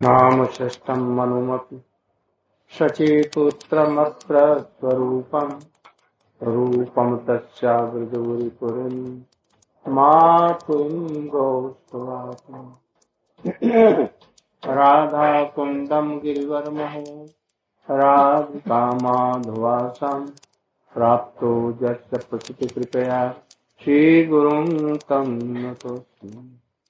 नाम षष्ठं मनुमपि शचीपुत्रमत्र स्वरूपं रूपं तस्यावृदुरिपुरीं मातुं गौस्त्वात्मा राधाकुन्दं गिरिवर्मः राधिका माधवासं प्राप्तो यस्य प्रकृतिकृपया श्रीगुरुं तं नतोऽस्मि।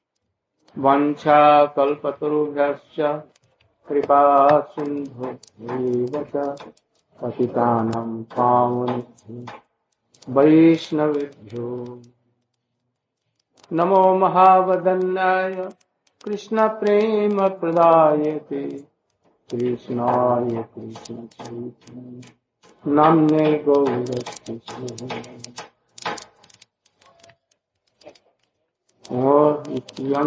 वंशाकल्पतरुभ्यश्च कृपा सिन्धुभ्यैव च पतितानां पावनेभ्यो वैष्णवेभ्यो नमो महावदन्याय कृष्णप्रेमप्रदायते कृष्णाय कृष्णचैतन्य नाम्ने गौरकृष्ण यं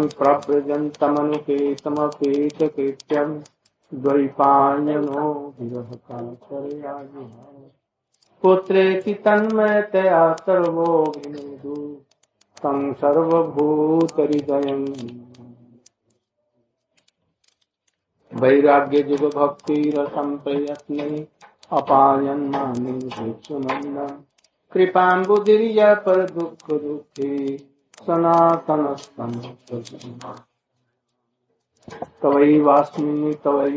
प्रव्रजन्तमनुपेतमपेतकृत्यं द्वैपायनो विरहकातरयाजिः पुत्रेति तन्मयतया सर्वोऽभिनेदु तं सर्वभूतहृदयं वैराग्ययुगभक्तिरसं प्रयत्ने अपायन्माने भिक्षुनन्दन कृपाम्बुदिर्य परदुःखदुःखे सनातनस्तम् तवैवास्मि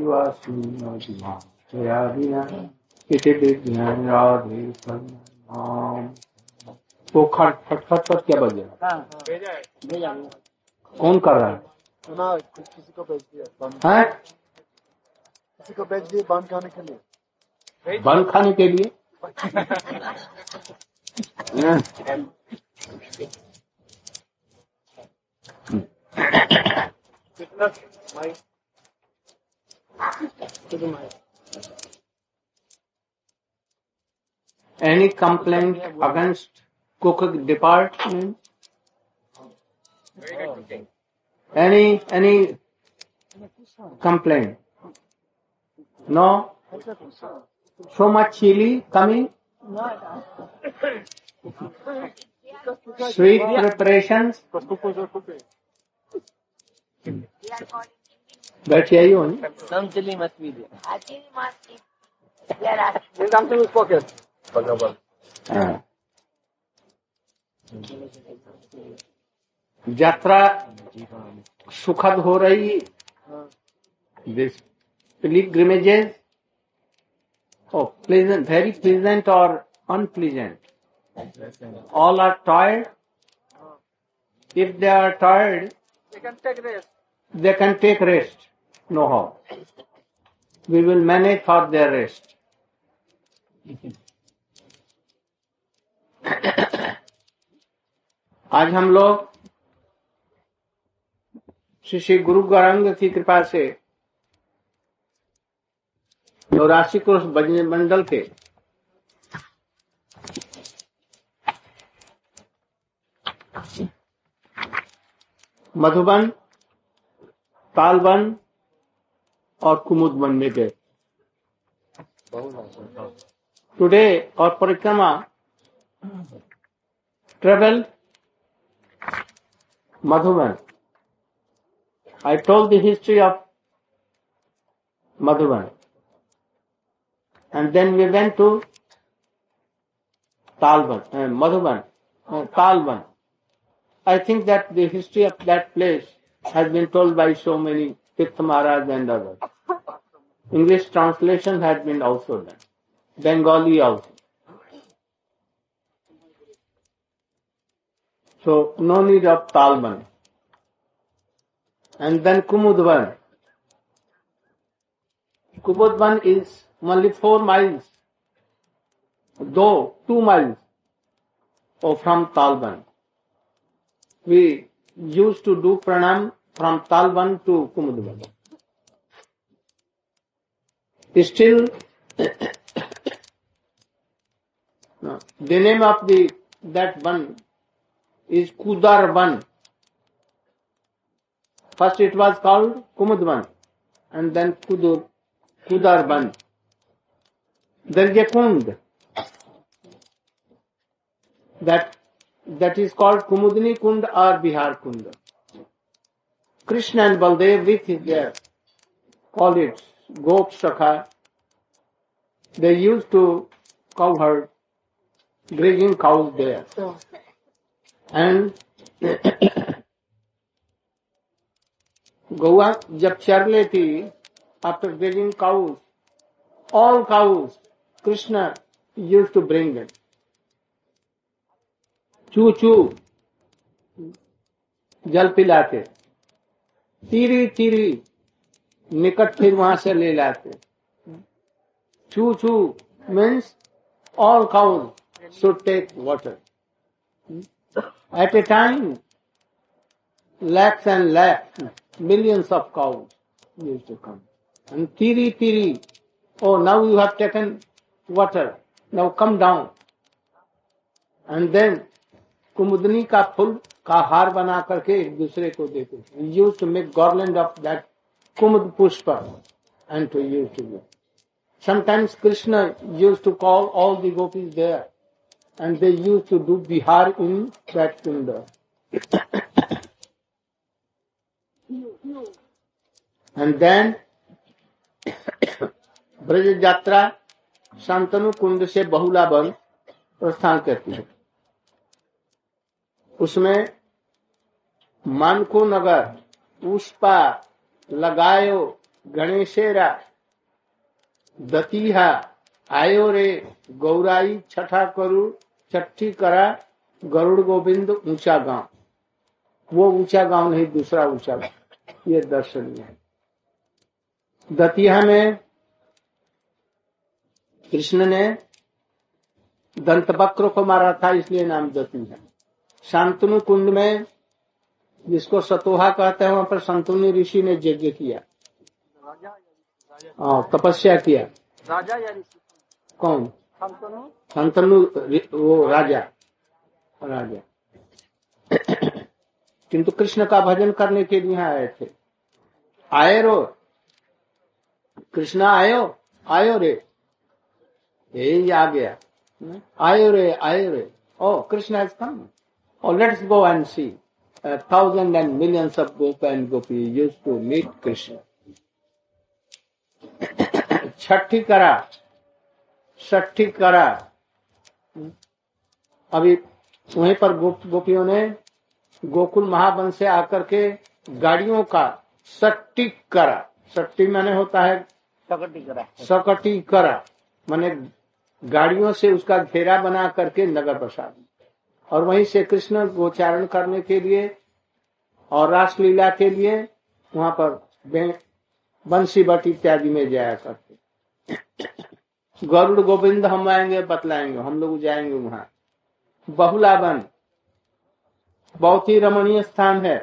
जया विना इति विज्ञान राधे नाम। वो खट खट खट खट क्या बजे? भेजा कौन कर रहा है? किसी को भेज दिया है? किसी को भेज दिया बंद खाने के लिए। बंद खाने के लिए Any complaint against cook department? Any complaint? No? So much chili coming? Sweet preparations? But यही हो नहीं? Some chili must be there. Chili must be there. We'll come to his pocket. यात्रा सुखद हो रही। This pilgrimages, pleasant, very pleasant or unpleasant. All are tired. If they are tired, they can take rest. They can take rest. No how. We will manage for their rest. आज हम लोग श्री गुरु गौरांग की कृपा से 84 कोष भजन मंडल के मधुबन, तालबन और कुमुदबन में गए। टुडे और परिक्रमा travel Madhuban. I told the history of Madhuban. And then we went to Talban, Madhuban, Talban. I think that the history of that place has been told by so many, Tirtha Maharaj and others. English translation had been also done. Bengali also. So, no need of Talban. And then Kumudban. Kumudban is only 4 miles, though 2 miles from Talban. We used to do pranam from Talban to Kumudban. Still, the name of that one is Kudarban. First it was called Kumudban and then Kudarban. There is a kund that is called Kumudni Kund or Bihar Kund. Krishna and Baldev with is there. call it Gop Shakha. They used to cow herd, grazing cows there. And गौआ जब चर लेती, after grazing cows, all cows, Krishna used to bring them. चू चू जल पिलाते, तीरी तीरी निकट फिर वहां से ले लाते. चू चू means all cows should take water. At a time, lakhs and lakhs, millions of cows used to come. And tiri tiri, oh, now you have taken water, now come down. And then कुमुदनी का फूल का हार बना करके एक दूसरे को देते. We used to make garland of that kumud pushpa and to use to use. Sometimes Krishna used to call all the gopis there and they used to do bihar in that kunda. And then Braj यात्रा शांतनु कुंड से बहुला one प्रस्थान करती है. उसमें मानको नगर, पुष्पा, लगायो, गणेशेरा, दतीहा, आयो रे, गौराई, छठा करू, छठी करा, गरुड़ गोविंद, ऊंचा गांव. वो ऊंचा गांव नहीं, दूसरा ऊंचा गांव. ये दर्शनीय है. दतीहा में कृष्ण ने दंतवक्र को मारा था, इसलिए नाम दतीहा. शांतनु कुंड में, जिसको सतोहा कहते हैं, वहां पर शांतनु ऋषि ने यज्ञ किया, तपस्या किया. राजा या ऋषि? कौन? शांतनु वो राजा. किंतु कृष्ण का भजन करने के लिए आए थे. आए रो कृष्ण, आयो रे, यही आ गया. आयो रे, oh, Krishna has come. Oh, let's go and see. Thousands and millions of gopa and gopi used to meet Krishna. छठी करा. अभी वहीं पर गोपियों ने गोकुल महावन से आकर के गाड़ियों का सट्टी माने होता है सकटी करा माने गाड़ियों से उसका घेरा बना करके नगर प्रसाद, और वहीं से कृष्ण गोचारण करने के लिए और रासलीला के लिए वहां पर बंसी बट इत्यादि में जाया करते. गरुड़ गोविंद हम आएंगे, बतलाएंगे, हम लोग जाएंगे वहां. बहुलावन बहुत ही रमणीय स्थान है.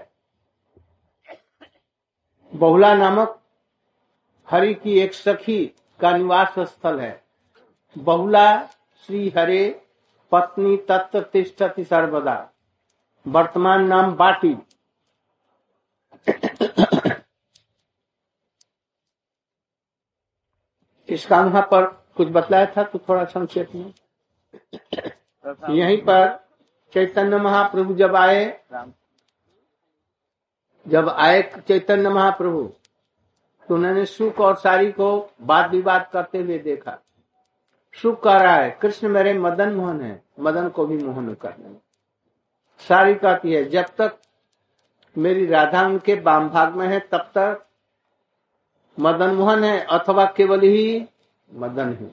बहुला नामक हरि की एक सखी का निवास स्थल है. बहुला श्री हरे पत्नी तत्र तिष्ठति सर्वदा. वर्तमान नाम बाटी. इसका वहां पर कुछ बतलाया था, तो थोड़ा संक्षेप में. यहीं पर चैतन्य महाप्रभु जब आए चैतन्य महाप्रभु, तो उन्होंने शुक और सारी को वाद विवाद करते हुए देखा. शुक कह रहा है कृष्ण मेरे मदन मोहन है, मदन को भी मोहन करने. सारी कहती है जब तक मेरी राधा उनके वाम भाग में है तब तक मदन मोहन है, अथवा केवल ही मदन है.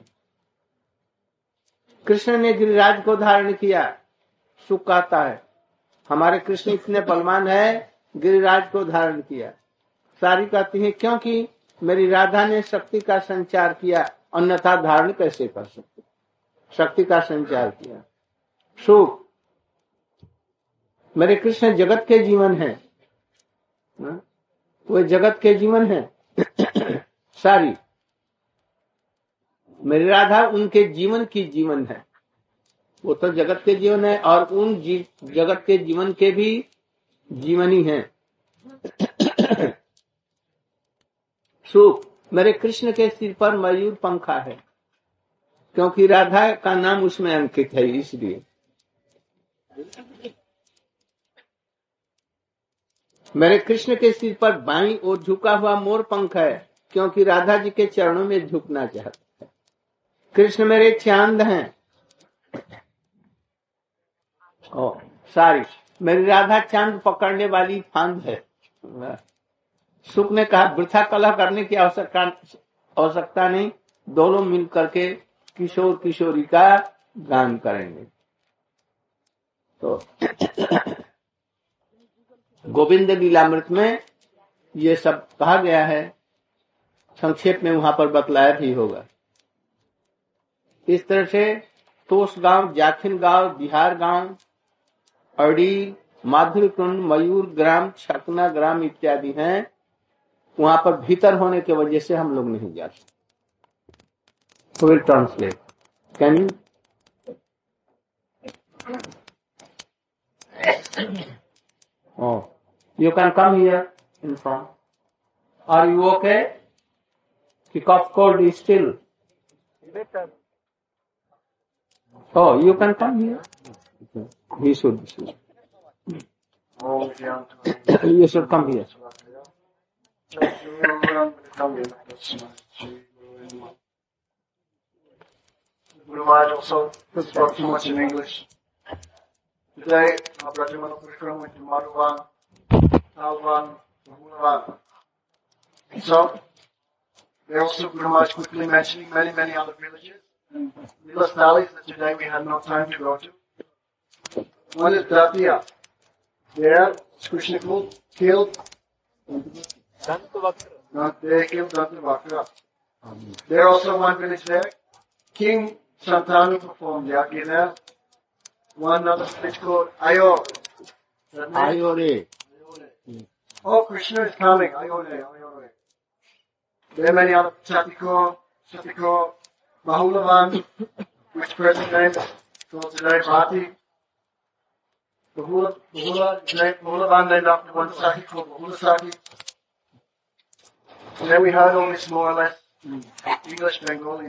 कृष्ण ने गिरिराज को धारण किया. सुख कहता है हमारे कृष्ण इतने बलवान है, गिरिराज को धारण किया. सारी कहती है क्योंकि मेरी राधा ने शक्ति का संचार किया, अन्यथा धारण कैसे कर सकते. शक्ति का संचार किया. सुख मेरे कृष्ण जगत के जीवन है, वो जगत के जीवन है. सारी मेरी राधा उनके जीवन की जीवन है, वो तो जगत के जीवन है और उन जगत के जीवन के भी जीवनी है. सुख मेरे कृष्ण के सिर पर मयूर पंखा है, क्योंकि राधा का नाम उसमें अंकित है, इसलिए. मेरे कृष्ण के सिर पर बाईं ओर झुका हुआ मोर पंख है, क्योंकि राधा जी के चरणों में झुकना चाहता है। कृष्ण मेरे चांद हैं, सारी मेरी राधा चांद पकड़ने वाली फांद है। सुख ने कहा वृथा कलह करने की आवश्यकता नहीं, दोनों मिल करके किशोर किशोरी का गान करेंगे। तो गोविंद लीलामृत में ये सब कहा गया है, संक्षेप में वहां पर बतलाया भी होगा। इस तरह से तोस गांव, जाखिन गांव, बिहार गांव, अड़ी, माधुरी कुंड, मयूर ग्राम, छकना ग्राम इत्यादि हैं। वहां पर भीतर होने की वजह से हम लोग नहीं जा सकते। Will translate, can you? Oh, you can come here in front. Are you okay? The cough cold is still. Oh, you can come here. He should. You should come here. Guru Maharaj also spoke too much in English. Today, our brother Manopushkaram went to Madhuvan, Talvan, Mahulavan. So, they also, Guru Maharaj quickly mentioning many other villages and Leela Stallis that today we had no time to go to. One is Datia. There, Krishna killed they killed Dantavakra. There also one village there. King Santanu performed yagya there. One other village called Ayor. Ayore. Oh, Krishna is coming. Ayore. There are many other Satiko, Bahulavan, which present name is called today Bhati. Bahulavan named after one Saki called Bahulasaki. And then we heard all this more or less English, Bengali.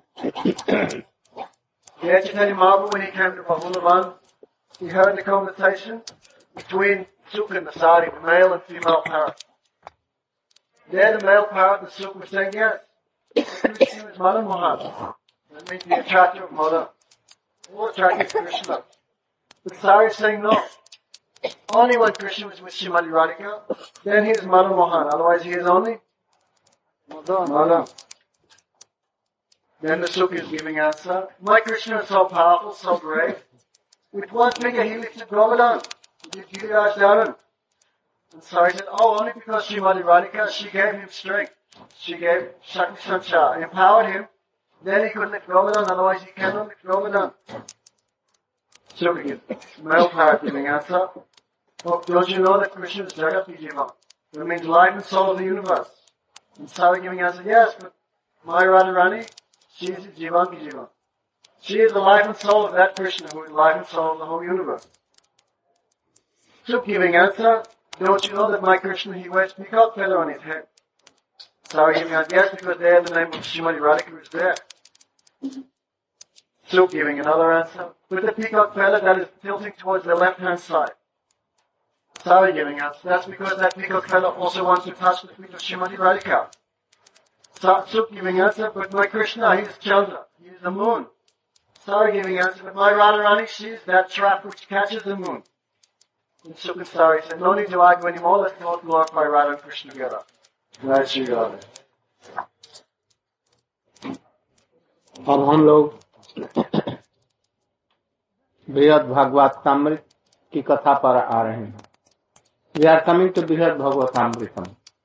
The Chaitanya Mahaprabhu, when he came to Bahulavan, he heard the conversation between Sukha and the Sari, the male and female parrot. There the male parrot and Sukha were saying, yes, Krishna is Madan Mohan. That means the attractor of Madan. All attracted to Krishna. But Sari is saying no. Only when Krishna was with Srimati Radhika, then he is Madan Mohan. Otherwise he is only Madan. Then the Sukha is giving answer. My Krishna is so powerful, so great. With one finger he lifted Govardhan. He did Giriraj Dharan. And so he said, oh, only because Srimati Radhika, she gave him strength. She gave Shakti Sanchar, empowered him. Then he could lift Govardhan, otherwise he cannot lift Govardhan. Sukha gives male parrot giving answer. Oh, don't you know that Krishna is Jagati Jiva? That means life and soul of the universe. And Sari giving answer, yes, but my Radharani, she is the Jivanki Jiva. She is the life and soul of that Krishna who is the life and soul of the whole universe. Sukha giving answer, don't you know that my Krishna, he wears peacock feather on his head? Sari giving answer, yes, because there the name of Srimati Radhika is there. Sukha giving another answer, with the peacock feather that is tilting towards the left-hand side. Sari giving answer, that's because that peacock feather also wants to touch the feet of Srimati Radhika. Sukha giving answer, but my Krishna, he is Chandra, he is the moon. Sari giving answer, but my Radharani, she is that trap which catches the moon. And Sukha and Sari said, no need to argue anymore, let's both glorify Radha and Krishna together. Jai Shri Radha. अब हम लोग बृहद भागवतामृत की कथा पर आ रहे हैं। We are coming to बृहद भागवतामृतम।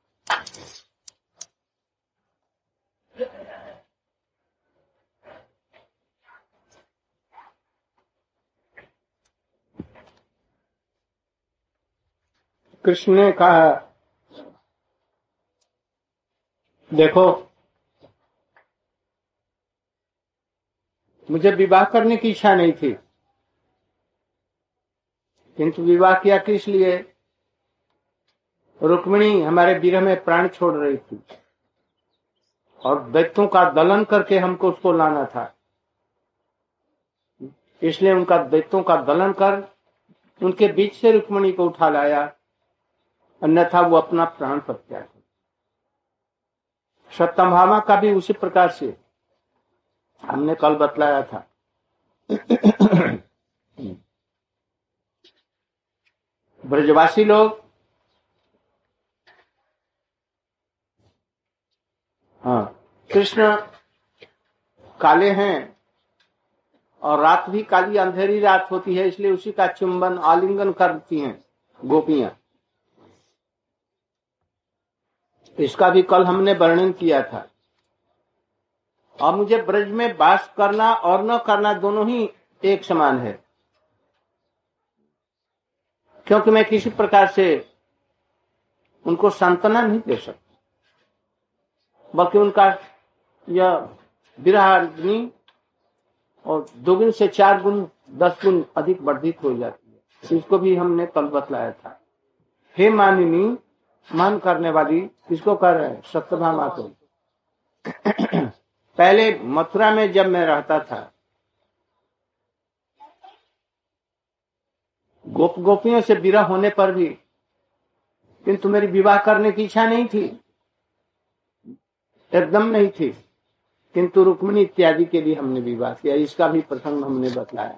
कृष्ण ने कहा, देखो मुझे विवाह करने की इच्छा नहीं थी, किंतु विवाह किया किस लिए? रुक्मिणी हमारे विरह में प्राण छोड़ रही थी और दैत्यों का दलन करके हमको उसको लाना था, इसलिए उनका दैत्यों का दलन कर उनके बीच से रुक्मिणी को उठा लाया, अन्यथा वो अपना प्राण पर त्याग। सत्यभामा का भी उसी प्रकार से हमने कल बतलाया था। ब्रजवासी लोग हाँ कृष्ण काले हैं और रात भी काली अंधेरी रात होती है, इसलिए उसी का चुंबन आलिंगन करती हैं गोपियां। इसका भी कल हमने वर्णन किया था। और मुझे ब्रज में वास करना और न करना दोनों ही एक समान है, क्योंकि मैं किसी प्रकार से उनको सांत्वना नहीं दे सकता, बल्कि उनका यह विरह अग्नि और 2 गुण से 4 गुण 10 गुण अधिक वर्धित हो जाती है। इसको भी हमने कल बतलाया था। हे मानिनी, मान करने वाली किसको कर रहे हैं? सत्यभामा को। पहले मथुरा में जब मैं रहता था, गोपियों से विरह होने पर भी किंतु मेरी विवाह करने की इच्छा नहीं थी, एकदम नहीं थी, किंतु रुक्मिणी इत्यादि के लिए हमने विवाह किया। इसका भी प्रसंग हमने बतलाया।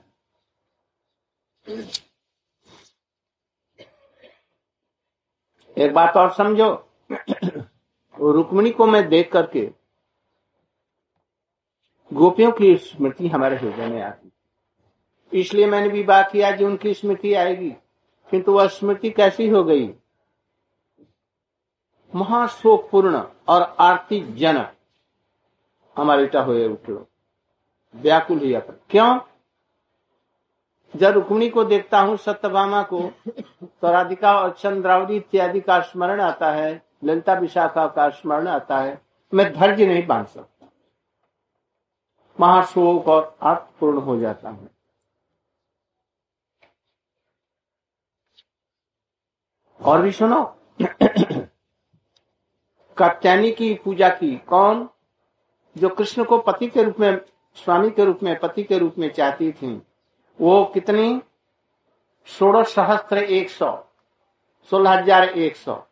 एक बात और समझो, रुक्मिणी को मैं देख करके गोपियों की स्मृति हमारे हृदय में आती, इसलिए मैंने विवाह किया जो उनकी स्मृति आएगी। किंतु वह स्मृति कैसी हो गई? महाशोकपूर्ण और आरती जनक हमारे हुए उठो, व्याकुल ही अपन। क्यों? जब रुक्मिणी को देखता हूँ, सत्यभामा को, तो राधिका और चंद्रावली इत्यादि का स्मरण आता है, ललिता विशाखा का स्मरण आता है, मैं धैर्य नहीं बांध सकता, महाशोक और आत्मपूर्ण हो जाता हूँ। और भी सुनो, कात्यायनी की पूजा की। कौन? जो कृष्ण को पति के रूप में, स्वामी के रूप में, पति के रूप में चाहती थी। वो कितनी? 16,100 16,100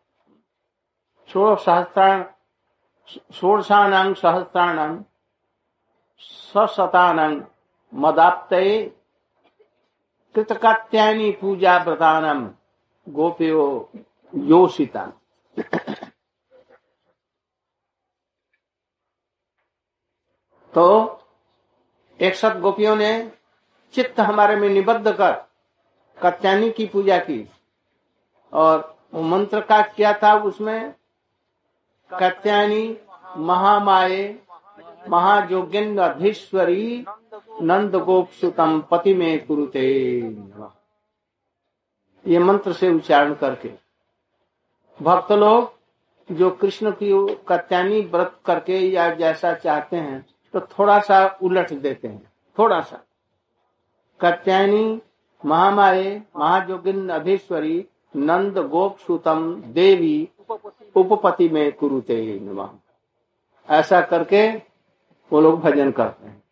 षोडशानां सहस्राणां सशतानां मदाप्तये कृतकात्यायनी पूजा व्रतानां गोपियो योषिता। तो 100 गोपियों ने चित्त हमारे में निबद्ध कर कात्यायनी की पूजा की। और मंत्र का क्या था उसमें? कात्यायनी महामाये महाजोगिन्द्रधीश्वरी नंद गोपसुतम पति में कुरुते। ये मंत्र से उच्चारण करके भक्त लोग जो कृष्ण की कात्यायनी व्रत करके या जैसा चाहते हैं तो थोड़ा सा उलट देते हैं, थोड़ा सा। कात्यायनी महामाये महाजोगिन अधीश्वरी नंद गोप सुतम देवी उपपति में कुरुते नमः। ऐसा करके वो लोग भजन करते हैं।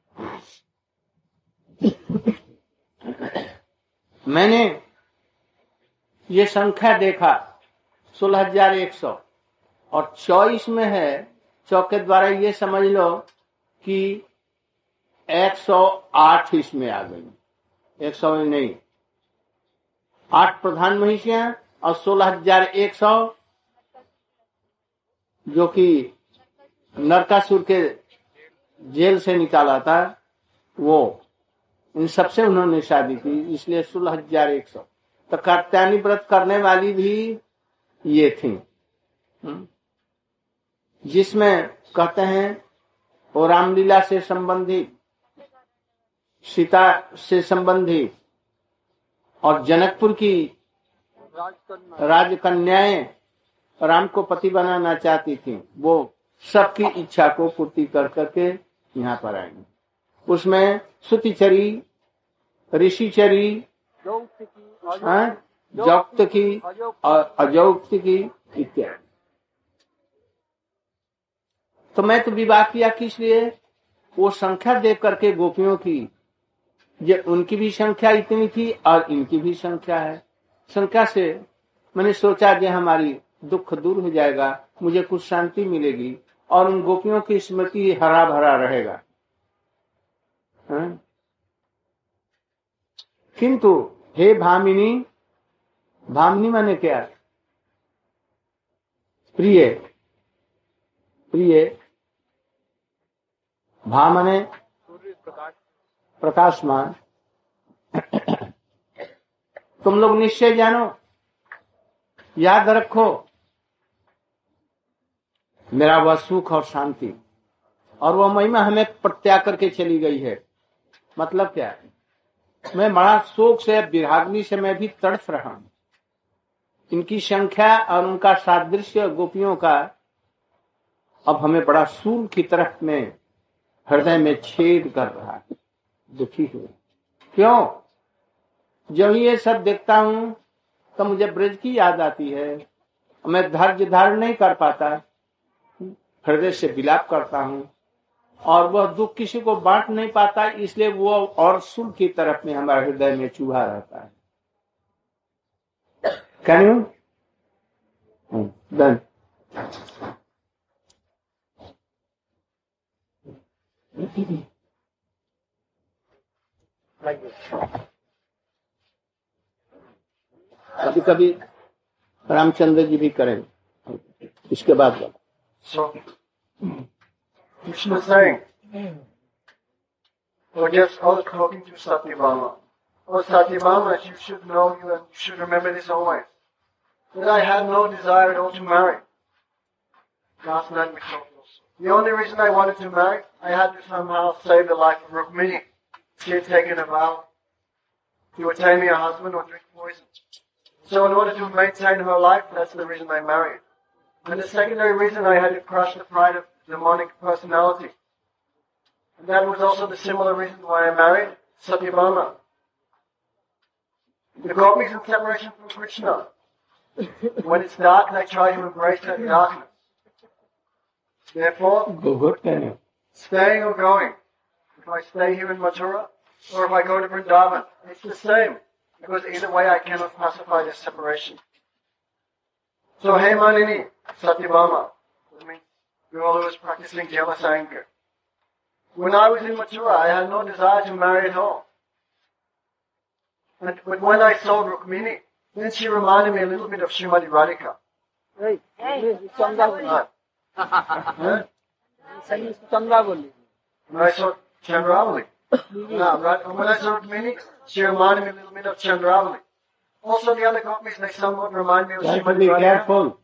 मैंने ये संख्या देखा 16,100 और 24 में है। चौके द्वारा ये समझ लो कि 108 इसमें आ गई। 100 नहीं, 8 प्रधान महिषियां और 16,100 जो कि नरकासुर के जेल से निकाला था, वो इन सबसे उन्होंने शादी की, इसलिए 16,100। तो कात्यायनी व्रत करने वाली भी ये थी, जिसमें कहते हैं वो रामलीला से संबंधित, सीता से संबंधित और जनकपुर की राजकन्याएं राम को पति बनाना चाहती थी, वो सबकी इच्छा को पूर्ति कर करके यहाँ पर आएंगे। उसमें सुतिचरी, ऋषिचरी, जौक्तिकी और अजौक्तिकी इत्यादि। तो मैं तो विवाह किया किस लिए? वो संख्या देख करके गोपियों की, ये उनकी भी संख्या इतनी थी और इनकी भी संख्या है। संख्या से मैंने सोचा कि हमारी दुख दूर हो जाएगा, मुझे कुछ शांति मिलेगी और उन गोपियों की स्मृति हरा भरा रहेगा। किंतु हे भामिनी, भामिनी माने क्या? प्रिय। प्रिय भा माने प्रकाशमान। तुम लोग निश्चय जानो, याद रखो, मेरा वह सुख और शांति और वह महिमा हमें प्रत्याग करके चली गई है। मतलब क्या है? मैं बड़ा शोक से, विराग्नि से मैं भी तड़फ रहा हूं। इनकी संख्या और उनका सादृश्य गोपियों का अब हमें बड़ा सूल की तरफ में हृदय में छेद कर रहा है। दुखी हुए। क्यों? जब ये सब देखता हूं तो मुझे ब्रज की याद आती है। मैं धैर्य धारण नहीं कर पाता, हृदय से विलाप करता हूं और वह दुख किसी को बांट नहीं पाता, इसलिए वो और सुल की तरफ में हमारे हृदय में चूहा रहता है। Can you? Done. कभी कभी रामचंद्र जी भी करें, इसके बाद So, Krishna is saying, or just I was talking to Satyabhama. Oh Satyabhama, you should know you and you should remember this always. That I had no desire at all to marry. Last night we talked also. The only reason I wanted to marry, I had to somehow save the life of Rukmini. She had taken a vow to attain me a husband or drink poison. So in order to maintain her life, that's the reason I married. And the secondary reason, I had to crush the pride of demonic personality. And that was also the similar reason why I married Satyabhama. The gopis in separation from Krishna. When it's dark, they try to embrace that darkness. Therefore, staying or going, if I stay here in Mathura, or if I go to Vrindavan, it's the same. Because either way I cannot pacify this separation. So Hey Manini, Satyabhama, I mean, girl who was practicing jealous anger. When I was in Mathura, I had no desire to marry at all. But when I saw Rukmini, then she reminded me a little bit of Srimati Radhika. Hey, When I saw Chandravali. When I saw Rukmini, she reminded me a little bit of Chandravali. Also the other gopis, they somewhat remind me of Srimati be Radhika. careful.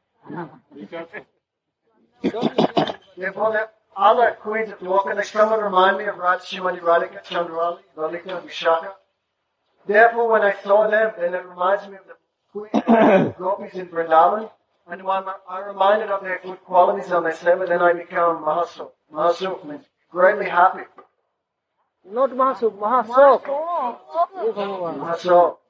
Therefore, the other queens of Dwarka, they somewhat remind me of Srimati Radhika, Chandravali, Lalita, Vishaka. Therefore, when I saw them, then it reminds me of the queen gopis in Vrindavan. And when I'm reminded of their good qualities on their seva, then I become Mahasuk. Mahasuk means greatly happy. Not Mahasuk, Mahasok. Mahasuk.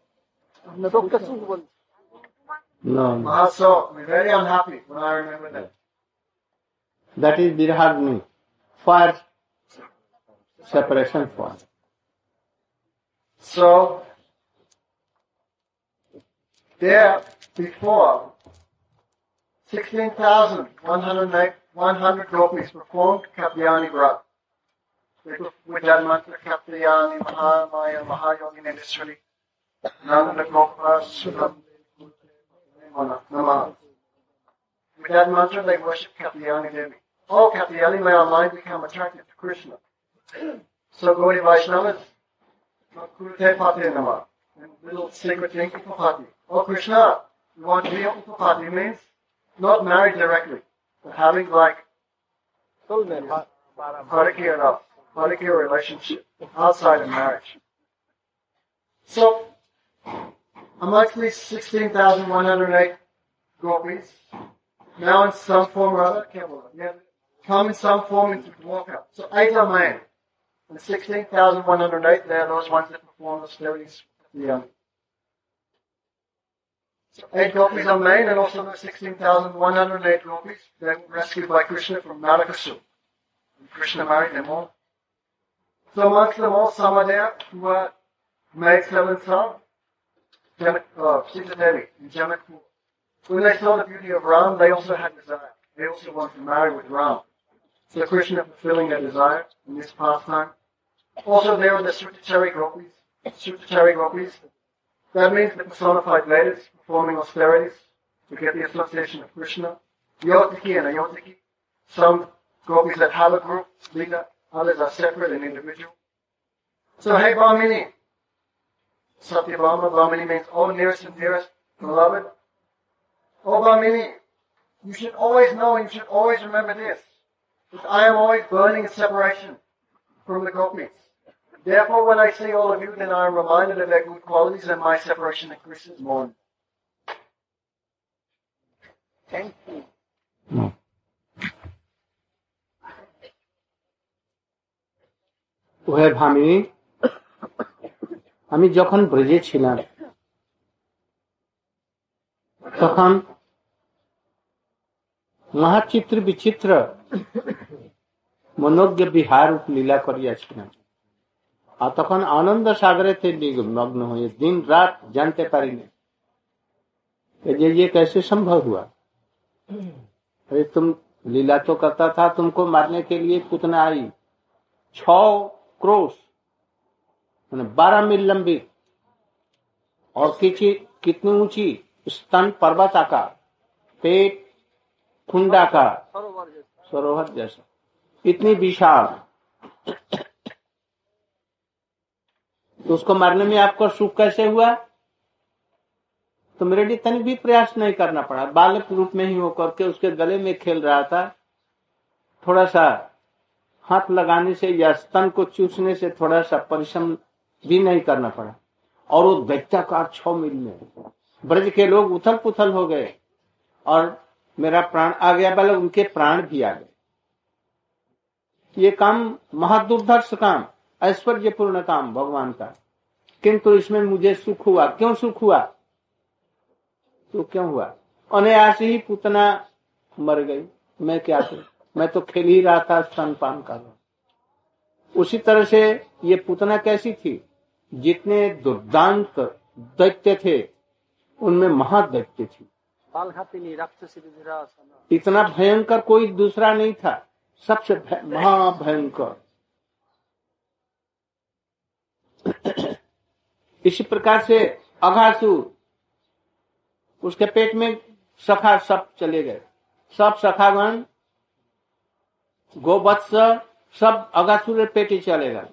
No, Mahasuk. I'm very unhappy when I remember that. that is Viragni, for separation for. So, there, before, 16,100 gopis performed Katyayani Vrat. With that mantra, Katyayani, Mahamaya, Mahayogini, Nishwari, Nanda Gopala, Sudam, Namah. With that mantra, they worship Katyayani Devi. Oh, Katyayani, may our mind become attracted to Krishna. So, Gaudiya Vaishnavas, Kurute Pati Namah. Little secret thing, Upapati. Oh, Krishna, you want to be Upapati means not married directly, but having like Parikya relationship outside of marriage. So, amongst these 16,108 gopis, now in some form or other, come in some form into Dwarka. So 8 are men. And 16,108, they are those ones that perform austerities. Yeah. So 8 gopis are main, and also those 16,108 gopis, they were rescued by Krishna from Narakasura. And Krishna married them all. So amongst them all, some are there who are made 7 sons, Sita Devi and Janakpur. When they saw the beauty of Ram, they also had desire. they also want to marry with Ram. So Krishna fulfilling their desire in this pastime. Also there are the Sutachari gopis. That means the personified ladies performing austerities to get the association of Krishna. Yotiki and Ayotiki. Some gopis that have a group, leader, others are separate and individual. So hey Brahmini, Satyabhama, Brahmini means oh nearest and dearest, beloved. Oh Brahmini, you should always know and you should always remember this, that I am always burning in separation from the gopis. Therefore, when I see all of you, then I am reminded of their good qualities and my separation at Krishna's morning. Thank you. ওহে ভামিনী, আমি যখন ব্রজে ছিলাম তখন মহাচিত্র বিচিত্র মনোজ্ঞ বিহার লীলা করিয়াছিলাম। আর তখন আনন্দ সাগরেতে मग्न हुए, दिन रात जानते पारिने ये कैसे संभव हुआ। अरे तुम लीला तो करता था, तुमको मारने के लिए पूतना आई 6 क्रोश 12 मील लंबी और कितनी ऊंची, स्तन पर्वत आकार, पेट कुंडा का सरोवर जैसा, इतनी विशाल। तो उसको मारने में आपको सुख कैसे हुआ? तो मेरे लिए तनिक भी प्रयास नहीं करना पड़ा। बालक रूप में ही होकर के उसके गले में खेल रहा था, थोड़ा सा हाथ लगाने से या स्तन को चूसने से थोड़ा सा परिश्रम भी नहीं करना पड़ा। और वो दैत्याकार 6 मील में ब्रज के लोग उथल पुथल हो गए और मेरा प्राण आ गया, बल्कि उनके प्राण भी आ गए। ये काम महादुर्धर्ष काम, ऐश्वर्यपूर्ण काम भगवान का, किंतु इसमें मुझे सुख हुआ। क्यों सुख हुआ? तो क्यों हुआ? अनायास ही पूतना मर गई, मैं क्या करूं? मैं तो खेल ही रहा था, स्तनपान कर रहा। उसी तरह से ये पूतना कैसी थी? जितने दुर्दांत दैत्य थे उनमें महादैत्य थी। इतना भयंकर कोई दूसरा नहीं था, सबसे महाभयंकर। इसी प्रकार से अघासुर, उसके पेट में सखा सब चले गए, सब सखागण गोवत्स सब अघासुर पेटे चले गए।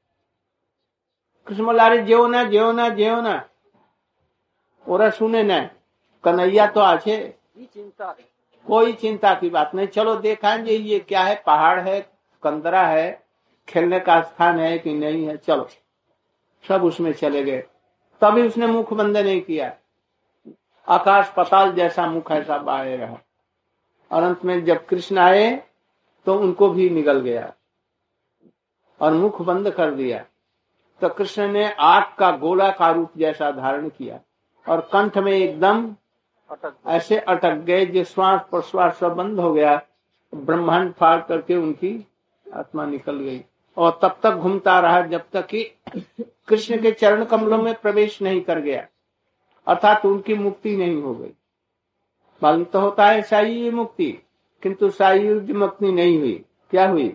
कृष्ण बोला, जेओ ना जेओ ना जेओ ना, और सुने न, कन्हैया तो आछे, कोई चिंता की बात नहीं, चलो देखेंगे ये क्या है, पहाड़ है, कंदरा है, खेलने का स्थान है कि नहीं है, चलो। सब उसमें चले गए। तभी उसने मुख बंद नहीं किया, आकाश पताल जैसा मुख ऐसा बाहे रहा। और अंत में जब कृष्ण आए तो उनको भी निगल गया और मुख बंद कर दिया। तो कृष्ण ने आग का गोला का रूप जैसा धारण किया और कंठ में एकदम ऐसे अटक गए, जो श्वास प्रश्वास सब बंद हो गया, ब्रह्मांड फाड़ करके उनकी आत्मा निकल गई। और तब तक घूमता रहा जब तक कि कृष्ण के चरण कमलों में प्रवेश नहीं कर गया, अर्थात उनकी मुक्ति नहीं हो गई। मालूम तो होता है साई मुक्ति, किंतु साई मुक्ति नहीं हुई। क्या हुई?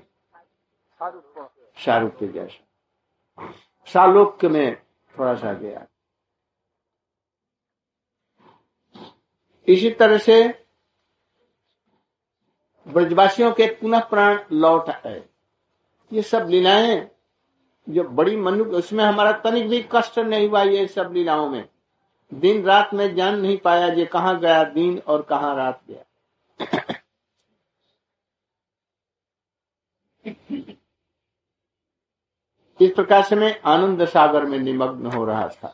शाहरुख जैसा सालोक्य में थोड़ा सा गया। इसी तरह से ब्रजवासियों के पुनः प्राण लौट आए। ये सब लीलाएं जो बड़ी मनुष्य, उसमें हमारा तनिक भी कष्ट नहीं हुआ। ये सब लीलाओं में दिन रात में जान नहीं पाया ये कहाँ गया दिन और कहाँ रात गया। इस प्रकार से मैं आनंद सागर में निमग्न हो रहा था।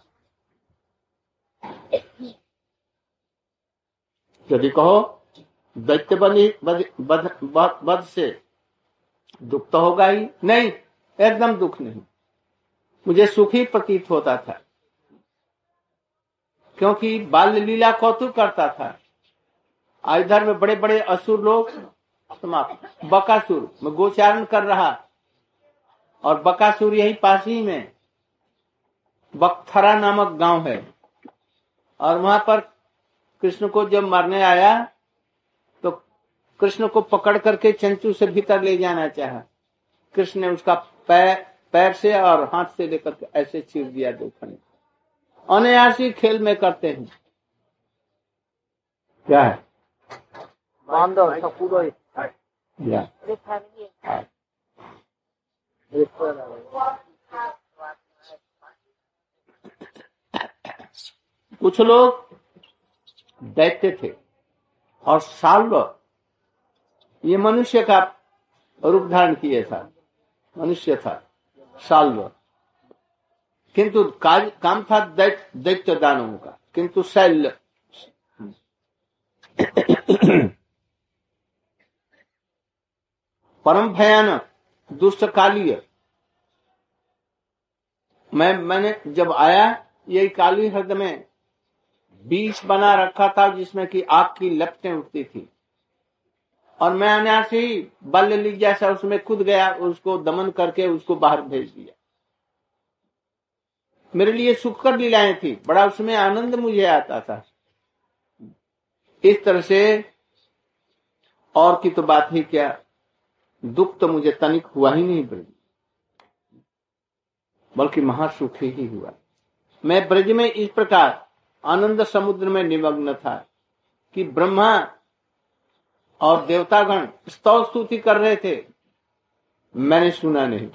यदि कहो दैत्य वध से दुख तो होगा ही नहीं, एकदम दुख नहीं, मुझे सुख ही प्रतीत होता था, क्योंकि बाल लीला कौतुक करता था। इधर में बड़े बड़े असुर लोग, बकासुर में गोचारण कर रहा, और बकासुर यही पास ही में बकथरा नामक गांव है, और वहां पर कृष्ण को जब मारने आया तो कृष्ण को पकड़ करके चंचू से भीतर ले जाना चाहा। कृष्ण ने उसका पैर से और हाथ से लेकर के ऐसे चीर दिया दो खंड। अनायासी खेल में करते हैं। क्या है? कुछ लोग दैत्य थे और साल्व ये मनुष्य का रूप धारण किए था, मनुष्य था साल्व, किंतु काम था दैत्य दानवों का, किंतु शैल्य परम भयानक दुष्ट कालीय। मैंने जब आया यही काली हृदय में बीज बना रखा था जिसमें कि आग की लपटें उठती थी और मैं अनायासे ही बल ली जैसा उसमें कूद गया, उसको दमन करके उसको बाहर भेज दिया। मेरे लिए सुखकर लीलाएं थी, बड़ा उसमें आनंद मुझे आता था। इस तरह से और की तो बात ही क्या, दुख तो मुझे तनिक हुआ ही नहीं ब्रज, बल्कि महासुख ही हुआ। मैं ब्रज में इस प्रकार आनंद समुद्र में निमग्न था कि ब्रह्मा और देवतागण स्तव स्तुति कर रहे थे, मैंने सुना नहीं।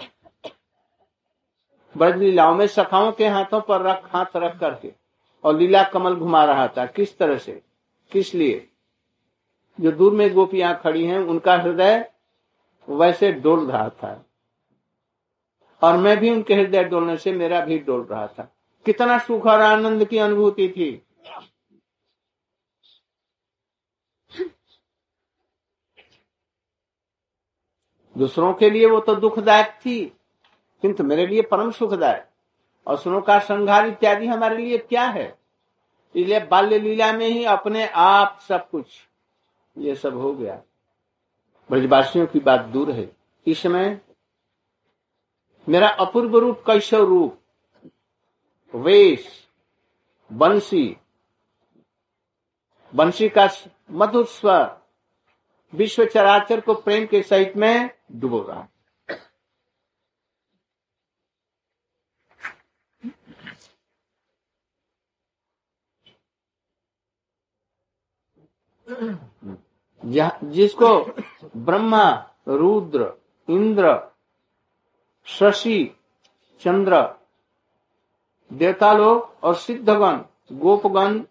ब्रज लीलाओं में सखाओं के हाथों पर हाथ रख करके और लीला कमल घुमा रहा था। किस तरह से, किस लिए? जो दूर में गोपियां खड़ी हैं उनका हृदय वैसे डोल रहा था और मैं भी उनके हृदय डोलने से मेरा भी डोल रहा था। कितना सुख और आनंद की अनुभूति थी। दूसरों के लिए वो तो दुखदायक थी, किंतु मेरे लिए परम सुखदायक। असुरों का संहार इत्यादि हमारे लिए क्या है? इसलिए बाल्य लीला में ही अपने आप सब कुछ ये सब हो गया। ब्रजवासियों की बात दूर है। इस समय मेरा अपूर्व रूप, कैशव रूप, वेश, बंसी का मधुर स्वर विश्व चराचर को प्रेम के सहित में डुबो रहा। जिसको ब्रह्मा, रुद्र, इंद्र, शशि, चंद्र, देवता लोग और सिद्धगण, गोपगण,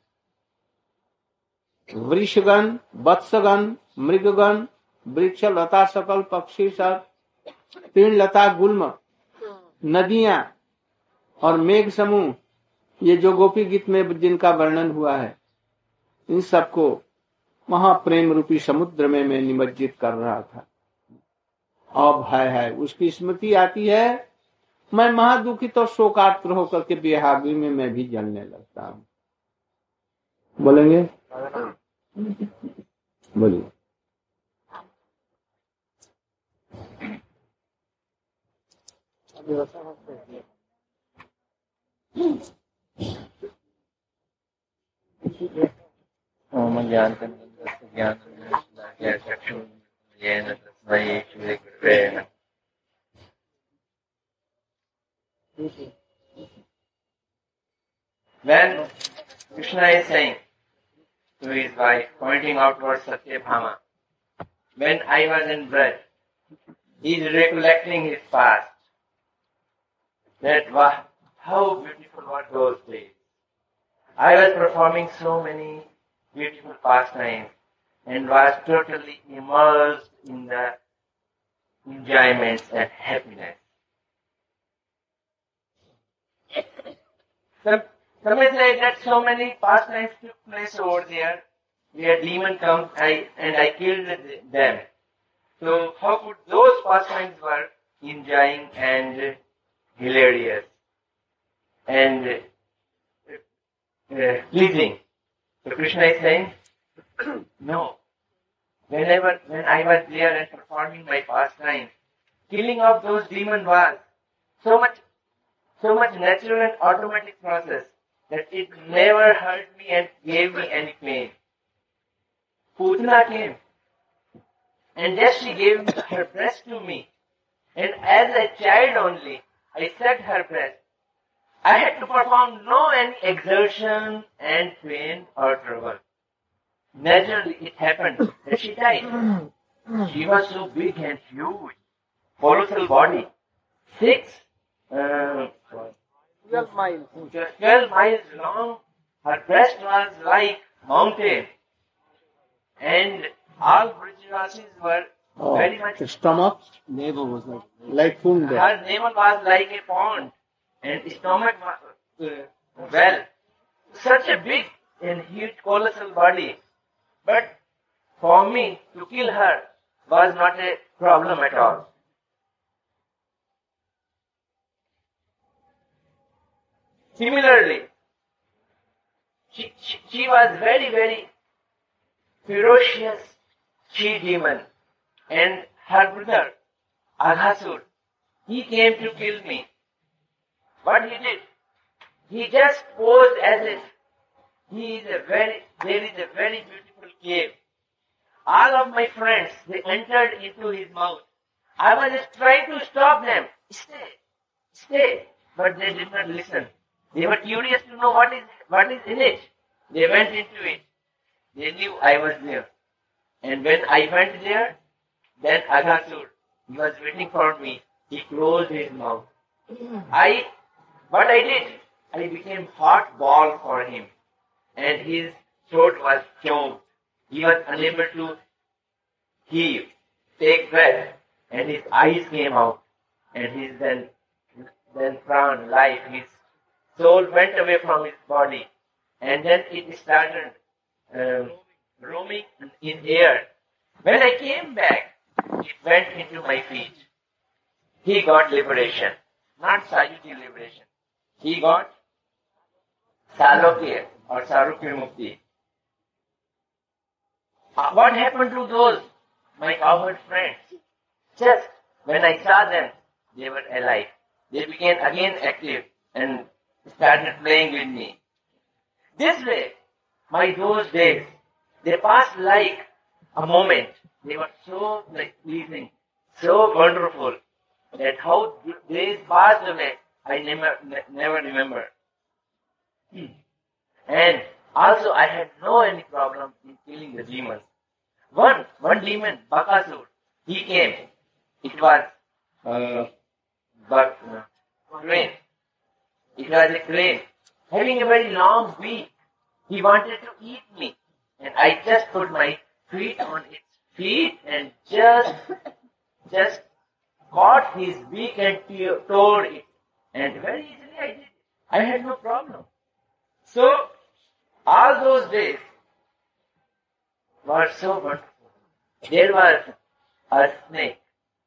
वृषगण, वत्सगण, मृगगण, वृक्ष, लता, सकल पक्षी, सब तीर्ण, लता, गुल्म, नदियां और मेघ समूह, ये जो गोपी गीत में जिनका वर्णन हुआ है, इन सबको महाप्रेम रूपी समुद्र में मैं निमज्जित कर रहा था। अब है उसकी स्मृति आती है, मैं महादुखित और शोकार्त होकर के बेहागी में मैं भी जलने लगता हूँ। बोलेंगे? बोलिए। When Krishna is saying to his wife, pointing out towards Satyabhama, when I was in Braj, he is recollecting his past. That how beautiful were those days. I was performing so many beautiful pastimes and was totally immersed in the enjoyments and happiness. Some may say that so many pastimes took place over there, where demon comes and I killed them. So how could those pastimes were enjoying and hilarious and pleasing? So Krishna is saying, no. When I was there and performing my pastime, killing of those demons was so much natural and automatic process that it never hurt me and gave me any pain. Putana came and just she gave her breast to me. And as a child only, I sucked her breast. I had to perform no any exertion and pain or trouble. Naturally, it happened that she died. She was so big and huge, colossal body, 12 miles. 12 miles long. Her breast was like mountain, and all Brajavasis were very much. Stomach, Navel was like Funda. Her navel was like a pond, and stomach was well. Such a big and huge colossal body. But for me to kill her was not a problem at all. Similarly, she was very, very ferocious she-demon, and her brother, Aghasur, he came to kill me. What he did? He just posed as if there is a very beautiful cave. All of my friends, they entered into his mouth. I was just trying to stop them. Stay. But they did not listen. They were curious to know what is in it. They went into it. They knew I was there. And when I went there, then Aghasur, he was waiting for me. He closed his mouth. What I did, I became hot ball for him. And his throat was choked. He was unable to heave, take breath, and his eyes came out. And his then prana, life, his soul went away from his body. And then it started roaming in air. When I came back, it went into my feet. He got liberation, not Sayuti liberation. He got Salokya or Sarukya Mukti. What happened to those, my cowherd friends? Just when I saw them, they were alive. They became again active and started playing with me. This way, those days, they passed like a moment. They were so pleasing, so wonderful, that how days passed away, I never remember. And also I had no any problem in killing the demons. One demon, Bakasur, he came. It was crane. It was a crane having a very long beak. He wanted to eat me, and I just put my feet on its feet and just caught his beak and tore it. And very easily I did it. I had no problem. So, all those days were so wonderful. There was a snake,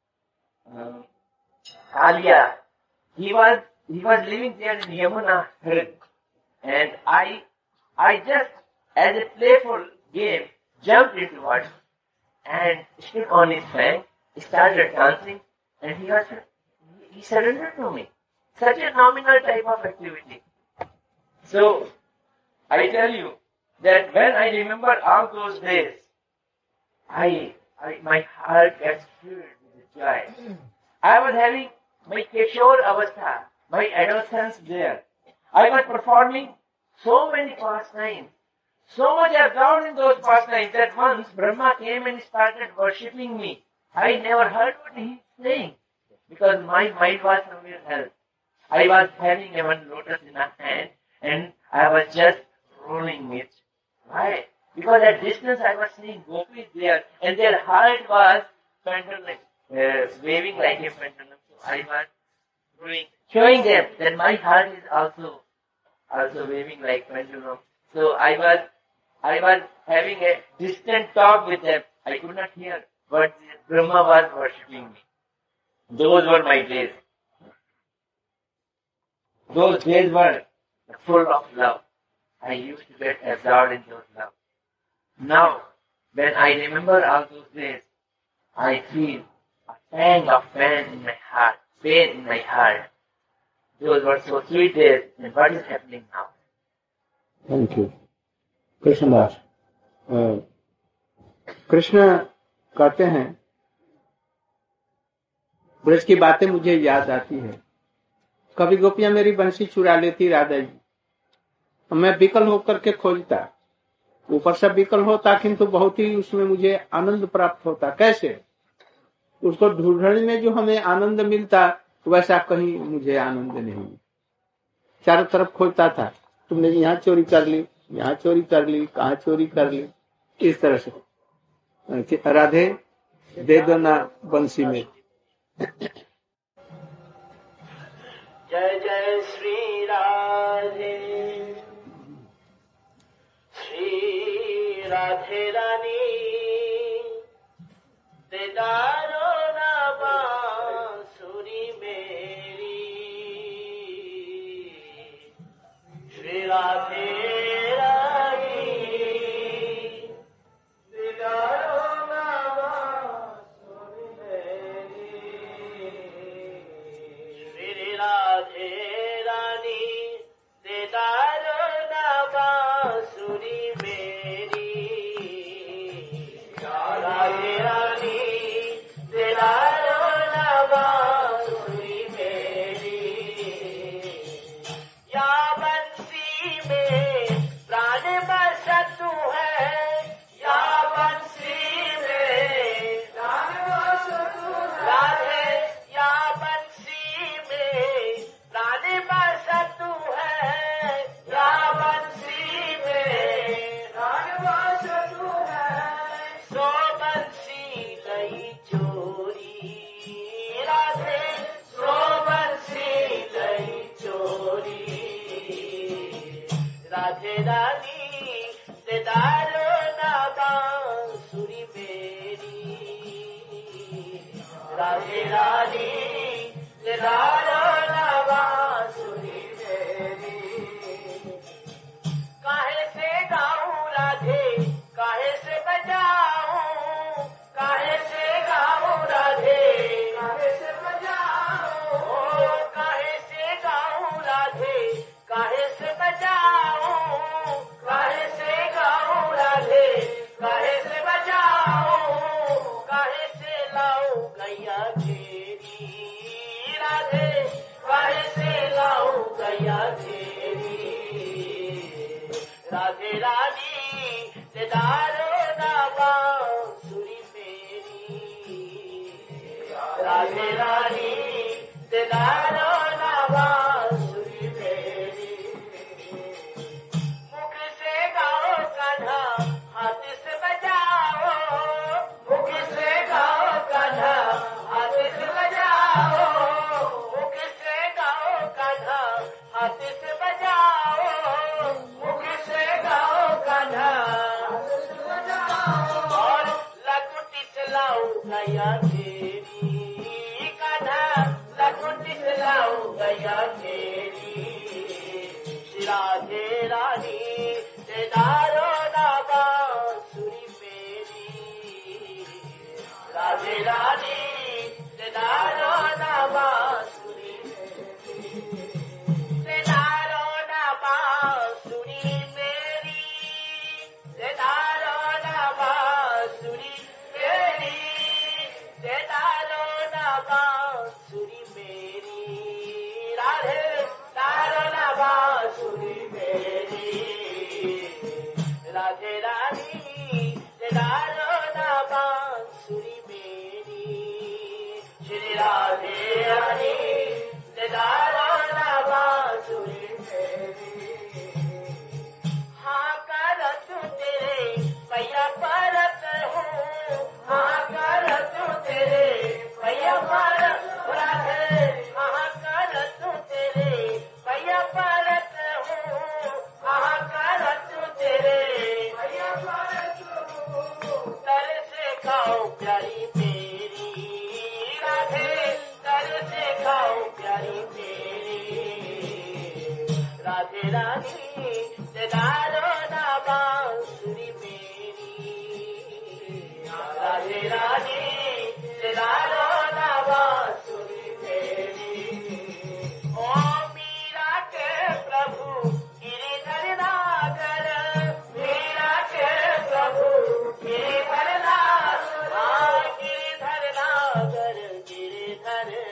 Kalia. He was living there in Yamuna, and I just, as a playful game, jumped into water and stood on his fang, started dancing, and he surrendered to me. Such a nominal type of activity. So, I tell you that when I remember all those days, my heart gets filled with joy. I was having my Keshor Avastha, my adolescence there. I was performing so many pastimes, so much absorbed in those pastimes that once Brahma came and started worshipping me. I never heard what he was saying because my mind was somewhere else. I was having a one lotus in a hand and I was just rolling it. Why? Because at distance I was seeing gopis there and their heart was pendulum, waving like a pendulum. So I was showing them that my heart is also waving like pendulum. So I was having a distant talk with them. I could not hear, but Brahma was worshipping me. Those were my days. Those days were full of love. I used to get absorbed in those love. Now, when I remember all those days, I feel a pang of pain in my heart. Those were so sweet days, and what is happening now? Thank you. Krishnadas Krishna कहते हैं ब्रज की बातें मुझे याद आती है। कभी गोपियां मेरी बंसी चुरा लेती राधा जी, मैं विकल होकर के खोजता, ऊपर से विकल होता किंतु बहुत ही उसमें मुझे आनंद प्राप्त होता। कैसे? उसको ढूंढने में जो हमें आनंद मिलता वैसा कहीं मुझे आनंद नहीं। चारों तरफ खोजता था, तुमने यहाँ चोरी कर ली, यहाँ चोरी कर ली, कहाँ चोरी कर ली, इस तरह से। राधे दे दो ना बंसी में। जय जय श्री राधे, श्री राधे रानी तेदारो ना बांसुरी मेरी, श्री राधे रानी तेदारो ना बांसुरी मेरी, श्री राधे रानी तेदारो ना बांसुरी मेरी, राधे रानी तेदारो ना बांसुरी मेरी, या बंसी में प्राण बसा तू है, या बंसी में प्राण बसा तू है, राधे या बंसी में प्राण बसा तू है, या बंसी में प्राण बसा तू है, सो बंसी गई चोरी, राधे सो बंसी गई चोरी, राधे रानी तेदारो ना बांसुरी मेरी, राधे रानी तेदारो ना बांसुरी मेरी, काहे से गाऊं राधे काहे से बजाऊं, काहे से गाऊं राधे काहे से बजाऊं, काहे से गाऊं राधे काहे से बजाऊं, काहे से गाऊं राधे काहे से बजाऊं, काहे से लाऊं गैया तेरी, राधे काहे से लाऊं गैया तेरी, राधे रानी तेदारो ना बांसुरी मेरी, राधे रानी तेदारो ना बांसुरी मेरी, मुख से गाओ कान्हा हाथ से बजाओ, मुख से गाओ कान्हा हाथ से बजाओ, मुख से गाओ कान्हा हाथ से बजाओ, मुख से गाओ कान्हा हाथ से बजाओ, और लकुटी से लाओ गैया तेरी, कान्हा लकुटी से लाओ गैया तेरी, श्री राधे रानी तेदारो ना बांसुरी मेरी, राधे रानी तेदारो ना बांसुरी मेरी, तेदारो ना बांसुरी मेरी, तेदारो ना बांसुरी मेरी, तेदारो ना बांसुरी मेरी, राधे तारो ना बांसुरी मेरी, राधे रानी तेदारो ना बांसुरी मेरी, श्री राधे रानी तेदारो ना बांसुरी मेरी, हाँ कर तू तेरे पैया परत हूँ, हाँ कर तू तेरे पैया परत, राधे हाँ कर तू तेरे पैया परत हूँ, हाँ कर तू तेरे पैया परत हूँ, तर से खाओ प्यारी मेरी, राधे तर से खाओ प्यारी मेरी, राधे रानी तेदारो ना बांसुरी मेरी, राधे रानी तेदारो ना बांसुरी मेरी, ओ मीरा के प्रभु गिरिधर नागर, मीरा के प्रभु गिरिधर नागर, गिरिधर नागर Giridhar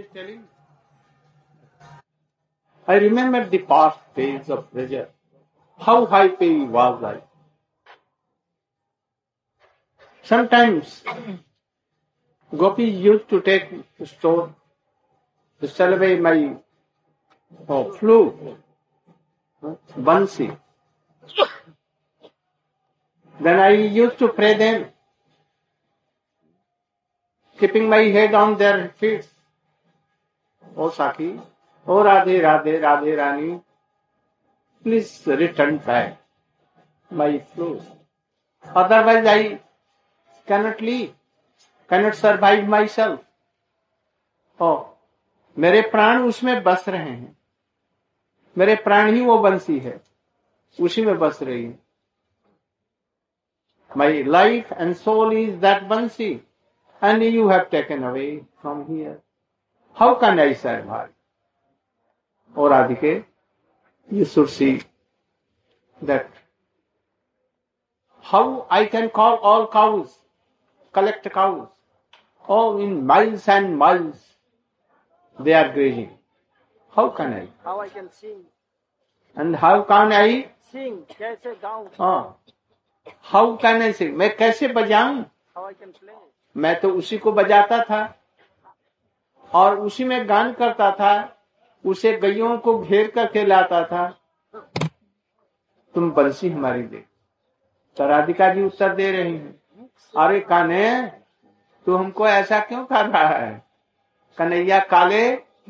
telling? I remember the past days of pleasure. How happy was I? Sometimes gopis used to take stone to sell away my flute, bansi. Then I used to pray them, keeping my head on their feet. Oh Saki, oh Radhe Radhe Radhe Rani, please return back my flute. Otherwise I cannot live, cannot survive myself. Oh, मेरे प्राण उसमें बस रहे हैं, मेरे प्राण ही वो बंसी है, उसी में बस रही है. My life and soul is that bansi, and you have taken away from here. How can I survive? Oh Radhike, you should see that how I can call all cows, collect cows. Oh, in miles and miles they are grazing. How can I? How I can sing? And how can I? Sing, कैसे गाऊं? हाँ. How can I sing? मैं कैसे बजाऊं? How I can play? मैं तो उसी को बजाता था और उसी में गान करता था, उसे गैयों को घेर करके लाता था. तुम बंसी हमारी दे. तो राधिका जी उत्तर दे रही हैं, अरे कान्हे, तू हमको ऐसा क्यों कर रहा है? कन्हैया काले,